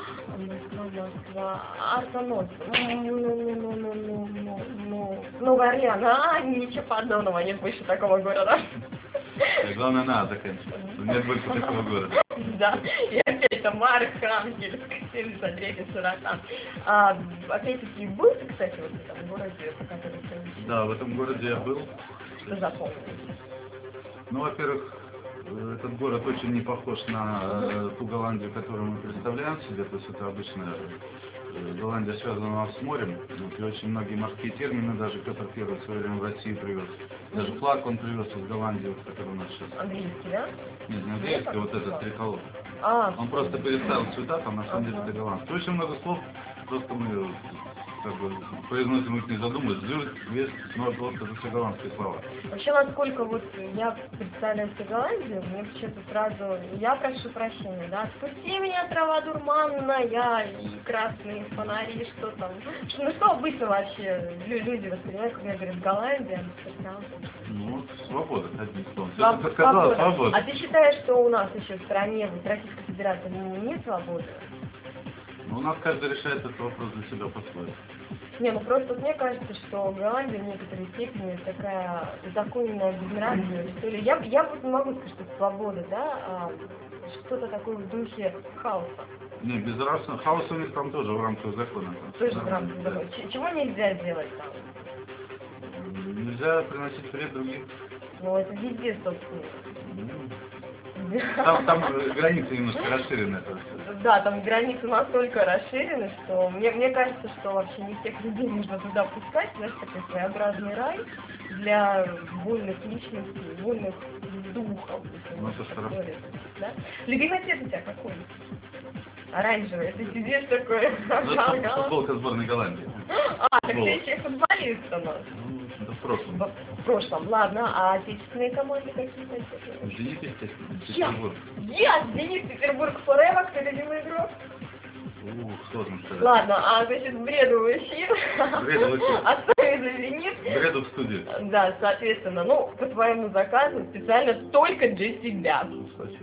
Москва, Москва. Артанос. Ну-ну-ну-ну-ну-ну. Ну, Новый Орлеан. А, ничего подобного, нет больше такого города. Главное, надо заканчивать. Нет больше такого города. Да, и опять там Архангельск, семьдесят третья широта. А, опять-таки, был ты, кстати, вот в этом городе, по которому ты учился? Да, в этом городе я был. Что запомнил? Ну, во-первых, этот город очень не похож на э, ту Голландию, которую мы представляем себе. То есть это обычная э, Голландия связана с морем. Вот, и очень многие морские термины, даже Петр Первый в свое время в Россию привез. Даже флаг он привез из Голландии, вот, который у нас сейчас. Английский, да? Нет, не английский, а вот этот триколор. А, Он просто переставил цвета, там на самом деле ага. это голландский. Очень много слов, просто мы как бы произносим их не задумываясь. Зюрт, вест, но просто это все голландские слова. вообще, насколько вот я представляю себе Голландию, мне почему-то сразу, я прошу прощения, да, отпусти меня, трава дурманная, и красные фонари, что там. Что, ну что обычно вообще люди воспринимают, когда говорят Голландия, Ну, свобода, одним словом. Своб- Ты сказала свобода. свобода. А ты считаешь, что у нас еще в стране, в Российской Федерации, нет свободы? Ну, у нас каждый решает этот вопрос для себя по-своему. Не, ну просто мне кажется, что Голландия в некоторой степени такая узаконенная безнравственная, что ли. Я, я вот не могу сказать, что это свобода, да, а что-то такое в духе хаоса. Не, безнравственно. Хаос у них там тоже в рамках закона. Тоже в рамках Да. закона. Ч- Чего нельзя делать там? Нельзя приносить вред другим. Ну, это везде, собственно. Ну, Там, там границы немножко расширены. Да, там границы настолько расширены, что мне, мне кажется, что вообще не всех людей нужно туда пускать. Знаешь, такой своеобразный рай для вольных личностей, вольных духов. Ну, это хорошо. Да? Любимый цвет у тебя какой? Оранжевый. Ты сидишь такой... Футболка сборной Голландии. А, так ты еще и футболист у нас. Это в прошлом. В прошлом, ладно. А отечественные команды какие-то? Зенит, естественно. Я! Я! Зенит, Петербург, Forever, кто любимый игрок? Ух, сложно сказать. Ладно, а значит, бреду в эфир. Бреду в эфир. Оставим за Зенит. Бреду в студию. Да, соответственно, ну, по твоему заказу, специально только для себя. Спасибо.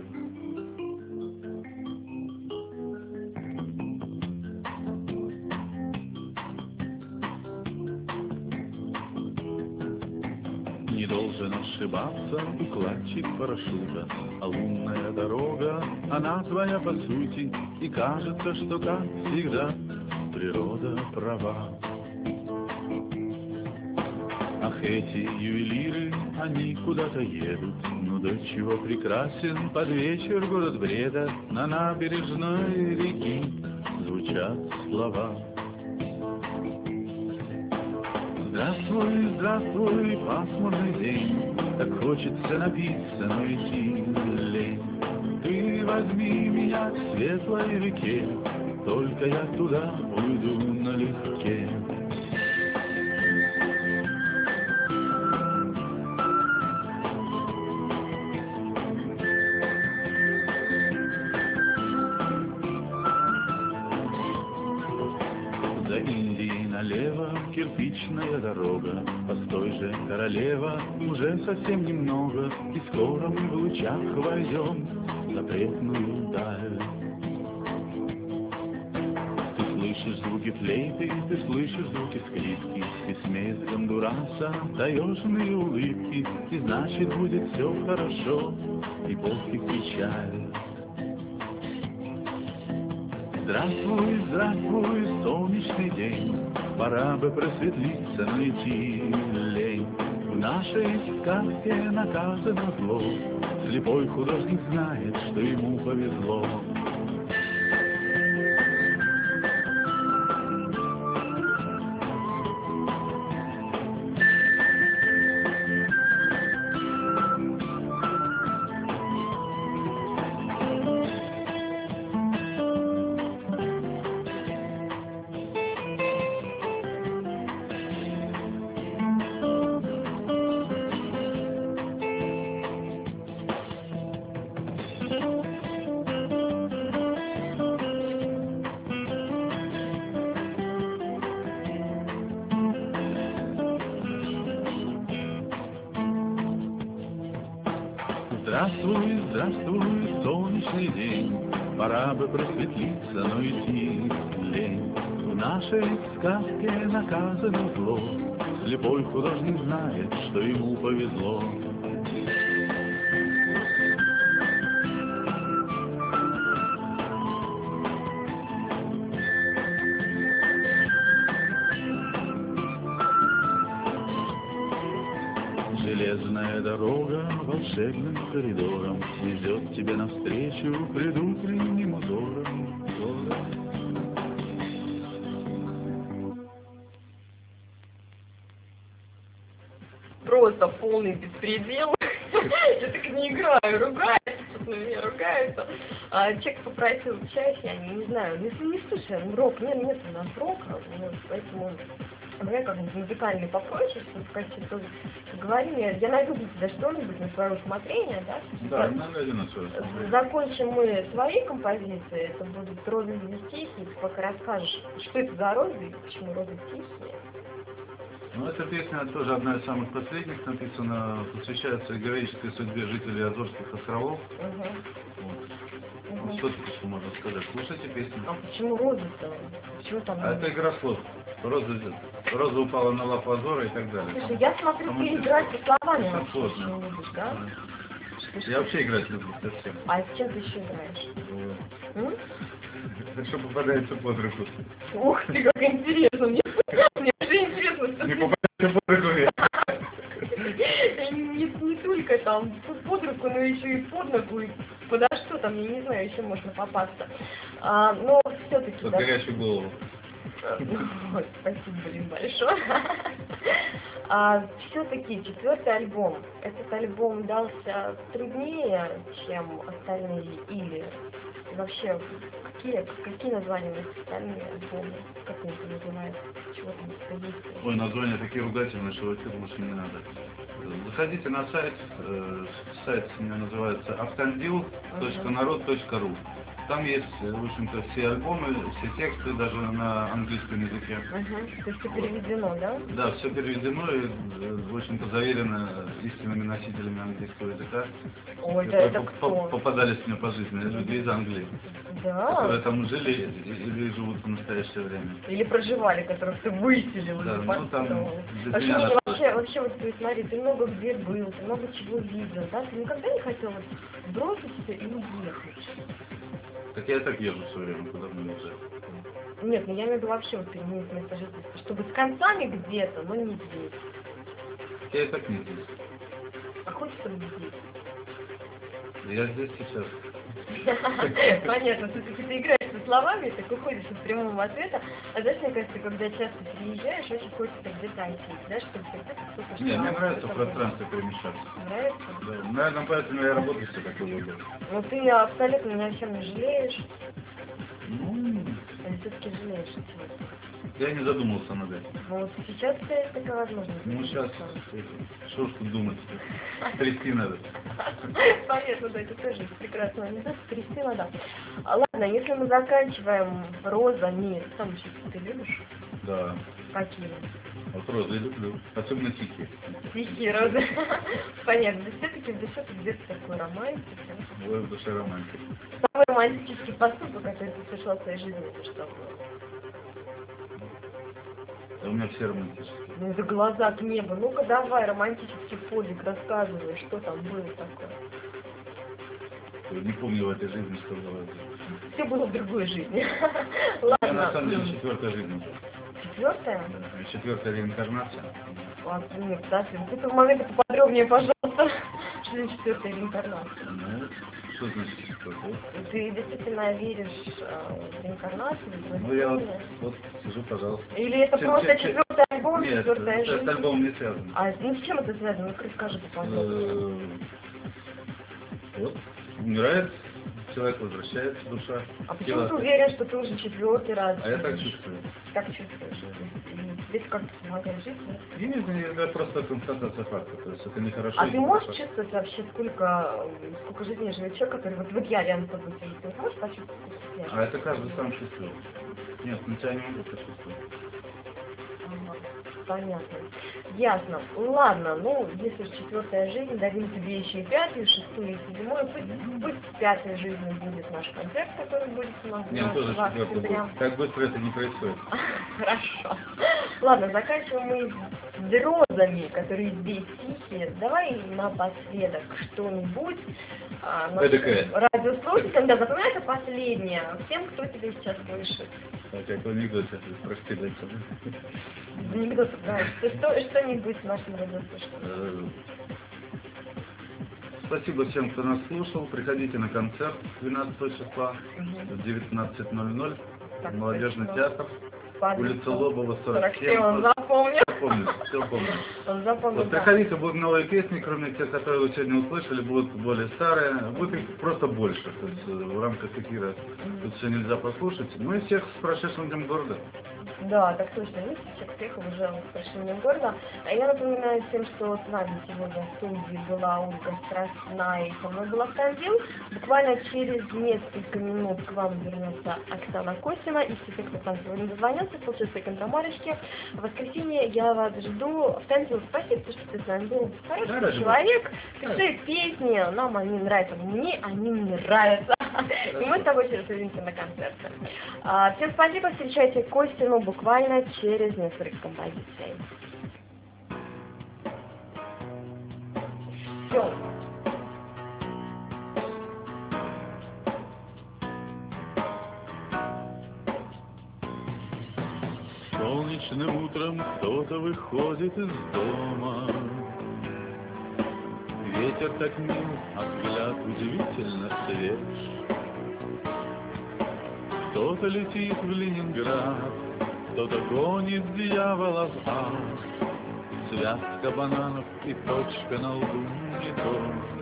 Не должен ошибаться укладчик парашюта, а лунная дорога, она твоя по сути, и кажется, что, как всегда, природа права. Ах, эти ювелиры, они куда-то едут, ну до чего прекрасен под вечер город бреда, на набережной реки звучат слова. Здравствуй, здравствуй, пасмурный день, так хочется напиться, но идти лень. Ты возьми меня к светлой реке, только я туда уйду налегке. За Индией налево кирпичная дорога, постой же, королева, уже совсем немного, и скоро мы в лучах войдем в запретную даль. Ты слышишь звуки флейты, ты слышишь звуки скрипки, ты смех Гондураса, даешь мне улыбки, и значит будет все хорошо, и пофиг печаль. Здравствуй, здравствуй, солнечный день, пора бы просветлиться, но идти лень. В нашей сказке наказано зло, слепой художник знает, что ему повезло. Здравствуй, здравствуй, солнечный день, пора бы просветлиться, но идти лень. В нашей сказке наказано зло, слепой художник знает, что ему повезло. Железная дорога волшебным коридором везет тебя навстречу предутренним узором. Просто полный беспредел. Я так не играю, ругаюсь, тут на меня ругаются. А человек попросил чаще, я не знаю, если не слушаем рок, нет, нет у нас рока, поэтому... Давай как-нибудь музыкальный попроще, чтобы в качестве тоже поговорим. Я, я найду для тебя что-нибудь на свое усмотрение, да? Да, не найду на свое усмотрение. Закончим мы свои композиции, это будут розовые стихи, ты пока расскажешь, что это за розы и почему розы тихие. Ну, эта песня тоже одна из самых последних, написана, посвящается героической судьбе жителей Азорских островов. Угу. Вот. Угу. Что тут еще можно сказать? Слушайте песню. А почему розы-то? Почему там... А это игра слов. Роза, роза упала на лапу Азора и так далее. Слушай, я смотрю, ты играть со словами это вообще сложно. очень любишь, да? Да. Я вообще играть люблю совсем. А с чем ты еще играешь? Вот. Что попадается под руку. Ух ты, как интересно, мне, мне уже интересно, что Не ты... попадается под руку. Не, не только там под руку, но еще и под ногу, и копаться. А, но все-таки... Под да, горячую голову. Ой, спасибо, блин, большое. А, все-таки четвертый альбом. Этот альбом дался труднее, чем остальные, или вообще какие, какие названия у них остальные альбомы? Как они это называют? Чего там позиция? Ой, названия такие ругательные, что вообще лучше не надо. Заходите на сайт, э, сайт у меня называется автандил точка народ точка ру. Там есть, в общем-то, все альбомы, все тексты, даже на английском языке. Угу. То есть все переведено, да? Да, все переведено и, в общем-то, заверено истинными носителями английского языка. Ой, да это кто? Попадались мне по жизни люди из Англии, да, которые там жили или живут в настоящее время. Или проживали, которых ты выселил. Да, ну там... Вообще, не, вообще, вообще, вот ты смотри, ты много где был, ты много чего видел, да? Ты никогда не хотел вот бросить все и уехать? Так я и так езжу все время, куда мне уезжать. Нет, ну я имею в виду вообще вот переменить место жительства, чтобы с концами где-то, но не здесь. Я и так не здесь. А хочешь, чтобы здесь? Я здесь сейчас. Понятно, все-таки ты играешь со словами, так уходишь от прямого ответа. А знаешь, мне кажется, когда часто переезжаешь, очень хочется где-то осесть, да, чтобы всегда кто-то... Не, мне нравится в пространстве перемещаться. Нравится? Да, наверное, поэтому я работаю все такое люблю. Ну ты абсолютно ни о чем не жалеешь. Ну, Или все-таки жалеешь о чего-то? я не задумался над этим. Ну вот сейчас у тебя есть такая возможность. Ну сейчас, что ж тут думать, трясти надо. Понятно, да, это тоже прекрасная анекдот, трясти надо. А, ладно, если мы заканчиваем розами, там еще ты любишь? Да. Какие? Вот розы люблю, особенно тихие. Тихие розы. Понятно, все-таки в душе где-то такой романтик. Ой, в душе романтик. Самый романтический поступок, который ты совершил в своей жизни, это что было? Да у меня все романтические. Ну это глаза к небу. Ну-ка давай, романтический подвиг, рассказывай, что там было такое. Я не помню в этой жизни, что было. Все было в другой жизни. Я Ладно. на самом деле четвертая жизнь уже. Четвертая? Да, четвертая реинкарнация. Ладно, нет, подожди, вот этого момента поподробнее, пожалуйста. Что за четвертая реинкарнация? Ну, что значит четвертая? Ты действительно веришь э, в реинкарнацию? В Ну я вот, вот сижу, пожалуйста. Или это Чем- просто чем- четвертый альбом, Нет, четвертая этот жизнь? альбом не связан. А ну с чем это связано? Ну расскажи поподробнее. Э, Вот, умирает, человек возвращается, душа. А почему тело. ты уверен, что ты уже четвертый раз? А я так живешь? чувствую. Как чувствуешь? Тебе это как-то помогает жить, нет? И нет, нет, это просто констатация факта, то есть это не хорошо. А и ты не можешь плохо. чувствовать вообще, сколько, сколько жизней живет человек, который вот, вот я рядом с тобой сидит? Ты вот можешь почувствовать, что я А это каждый сам чувствует. Нет, на тебя не могу почувствовать. Ага, понятно. Ясно. Ладно, ну, если уж четвертая жизнь, дадим тебе еще и пятую, шестую и седьмую. Пусть, пусть пятой жизнью будет наш концерт, который будет у нас Нет, тоже двадцатого четвертый октября. будет. Как быстро это не происходит. Хорошо. Ладно, заканчиваем мы с розами, которые здесь тихие. Давай напоследок что-нибудь а, Эдакое. радиослушателям. Да, запоминай это последнее. Всем, кто тебя сейчас слышит. Так, как анекдот сейчас прости, Анекдот, да. Что, что, что-нибудь нашим радиослушателям. Э, Спасибо всем, кто нас слушал. Приходите на концерт двенадцатого числа в девятнадцать ноль ноль. Так, Молодежный точно. театр. Падает. Улица Лобова, сорок сорок семь, он семь. запомнил. Помню, все помню. Он запомнил, Вот да. приходите, будут новые песни, кроме тех, которые вы сегодня услышали, будут более старые, будет их просто больше, то есть э, в рамках эфира тут все нельзя послушать. Ну и всех с прошедшим Днем города. Да, так точно. Видите, всех успехов уже с прошением города. А я напоминаю всем, что с нами сегодня в студии была Ольга Страстная, и со мной был Автандил. Буквально через несколько минут к вам вернется Оксана Косина, и все те, кто к нам сегодня дозвонился, полчаса контрамарочки. В воскресенье я вас жду. Автандил, спасибо, что ты с нами был. Хороший Да, человек. Пиши песни, нам они нравятся, мне они не нравятся. И мы с тобой через увидимся на концерте. А, всем спасибо, встречайте Костину буквально через несколько композиций. Все. Солнечным утром кто-то выходит из дома. Ветер так мил, а взгляд удивительно свеж. Кто-то летит в Ленинград, кто-то гонит дьявола в ад. Связка бананов и точка на лбу не то.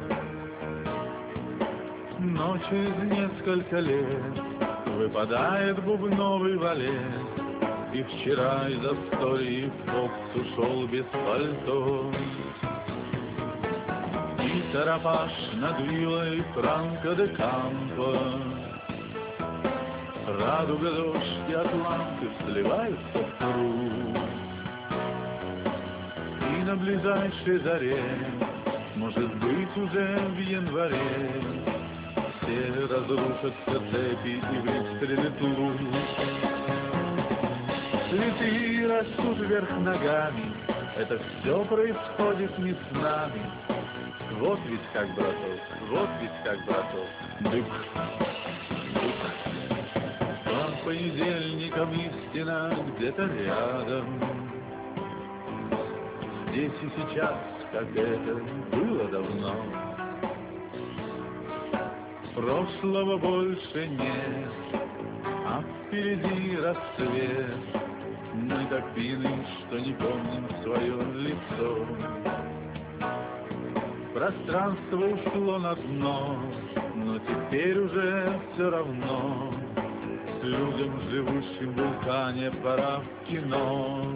Но через несколько лет выпадает бубновый валет, и вчера из Астории Фокс ушел без пальто. И Тарапаш над виллой Франко де Кампо. Радуга, дождь и Атланты сливаются в круг. И на ближайшей заре, может быть, уже в январе, все разрушатся цепи и выстрелит луч. Цветы растут вверх ногами, это все происходит не с нами. Вот ведь как, браток, вот ведь как, браток, дык, дык. По понедельникам истина где-то рядом. Здесь и сейчас, как это было давно. Прошлого больше нет, а впереди рассвет. Мы так пьяны, что не помним свое лицо. Пространство ушло на дно, но теперь уже все равно. Людям, живущим в вулкане, пора в кино.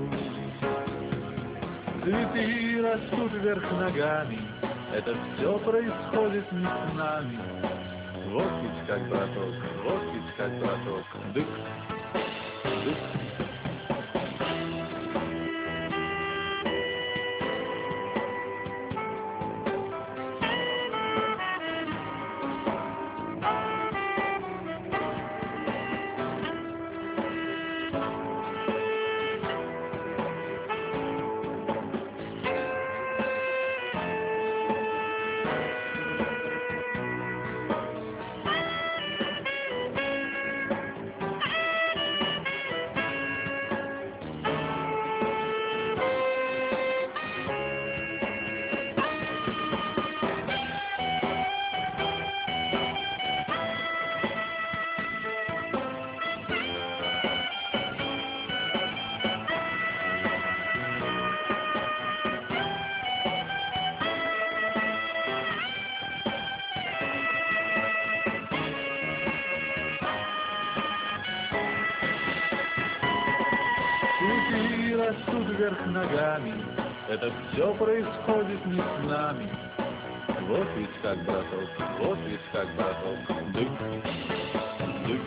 Цветы растут вверх ногами, это все происходит не с нами. Вот ведь как, браток, вот ведь как, браток, дык, дык. Растут вверх ногами, это все происходит не с нами. Вот ведь как, браток, вот ведь как, браток, дык, дык.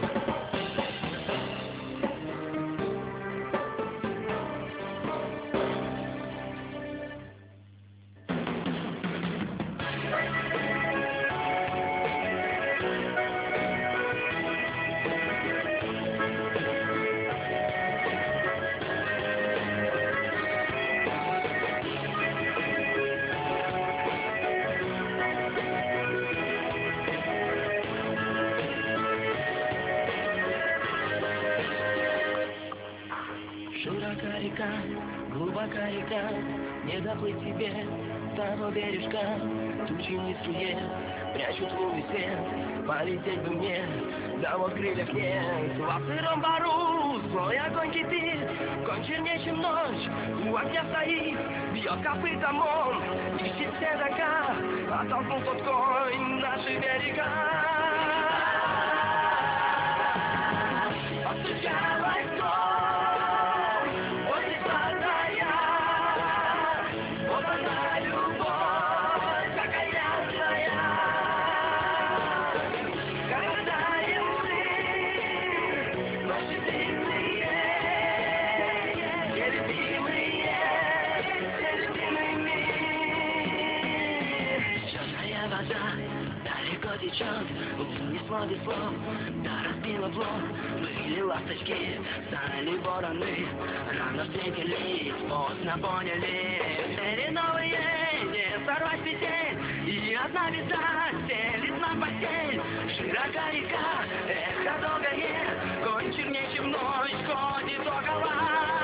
Широка река, глубока река, не доплыть тебе того бережка. Тучи низкие прячут лунный свет, полететь бы мне, да вот крыльев нет. Во сыром бару злой огонь кипит, конь чернее, чем ночь, у огня стоит, бьет копытом он, ищет седока, оттолкнул тот конь наши берега. Постучалась кровь, ой, родная, вот она любовь окаянная. Когда мы, ночи длинные, нелюбимые, нелюбимыми. Черная вода далеко течет, не смотрит слов, да разбила блок. Были ласточки, стали вороны, рано встретились, поздно поняли. Двери новые, не сорвать петель, и одна беда стелит на постель. Широка река, эхо долгое, конь чернее, чем ночь, ходит около.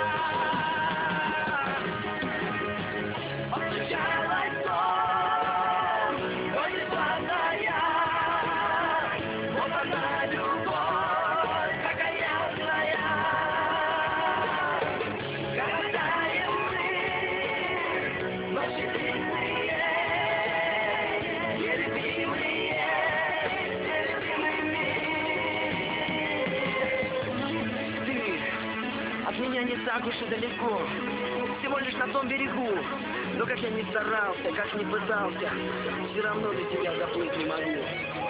Постучалась дом, ой, родная, вот она любовь. так уж и далеко, всего лишь на том берегу. Но как я не старался, как не пытался, все равно до тебя доплыть не могу.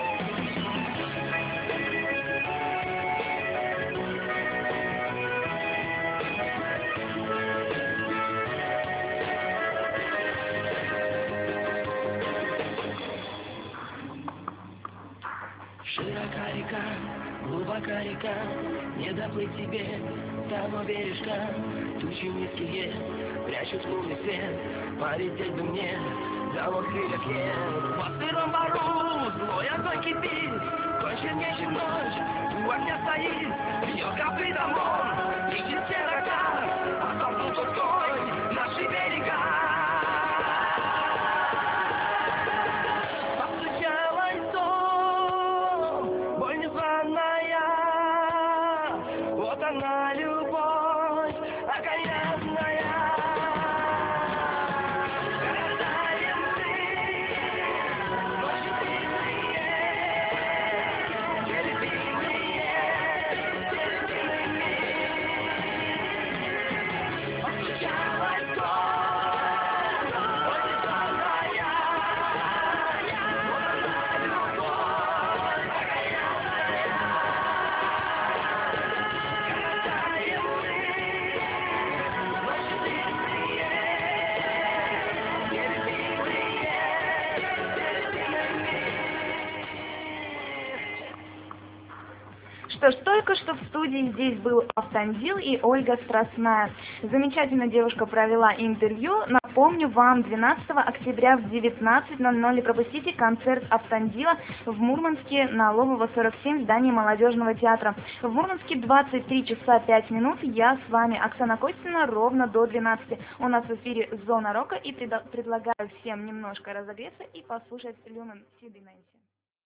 Широка река, глубока река, не доплыть тебе с того бережка. Тучи низкие прячут лунный свет, полететь бы мне, да вот крыльев нет. По сыром бару злой огонь кипит, той чернейшей ночь у огня стоит, бьет капли домой, ищет все рога, а там тут пустой наши берега. Вот она любовь окаянная. Рождаем мы, ночи длинные, терпимые, терпимыми. Постучалась кровь, вот незваная. Вот она любовь окаянная. Что ж, только что в студии здесь был Автандил и Ольга Страстная. Замечательно девушка провела интервью. Напомню вам, двенадцатого октября в девятнадцать ноль ноль не пропустите концерт Автандила в Мурманске на Лобова сорок семь в здании Молодежного театра. В Мурманске двадцать три часа пять минут. Я с вами, Оксана Костина, ровно до двенадцати. У нас в эфире Зона Рока и предлагаю всем немножко разогреться и послушать Люмен Си Ди Нэнси.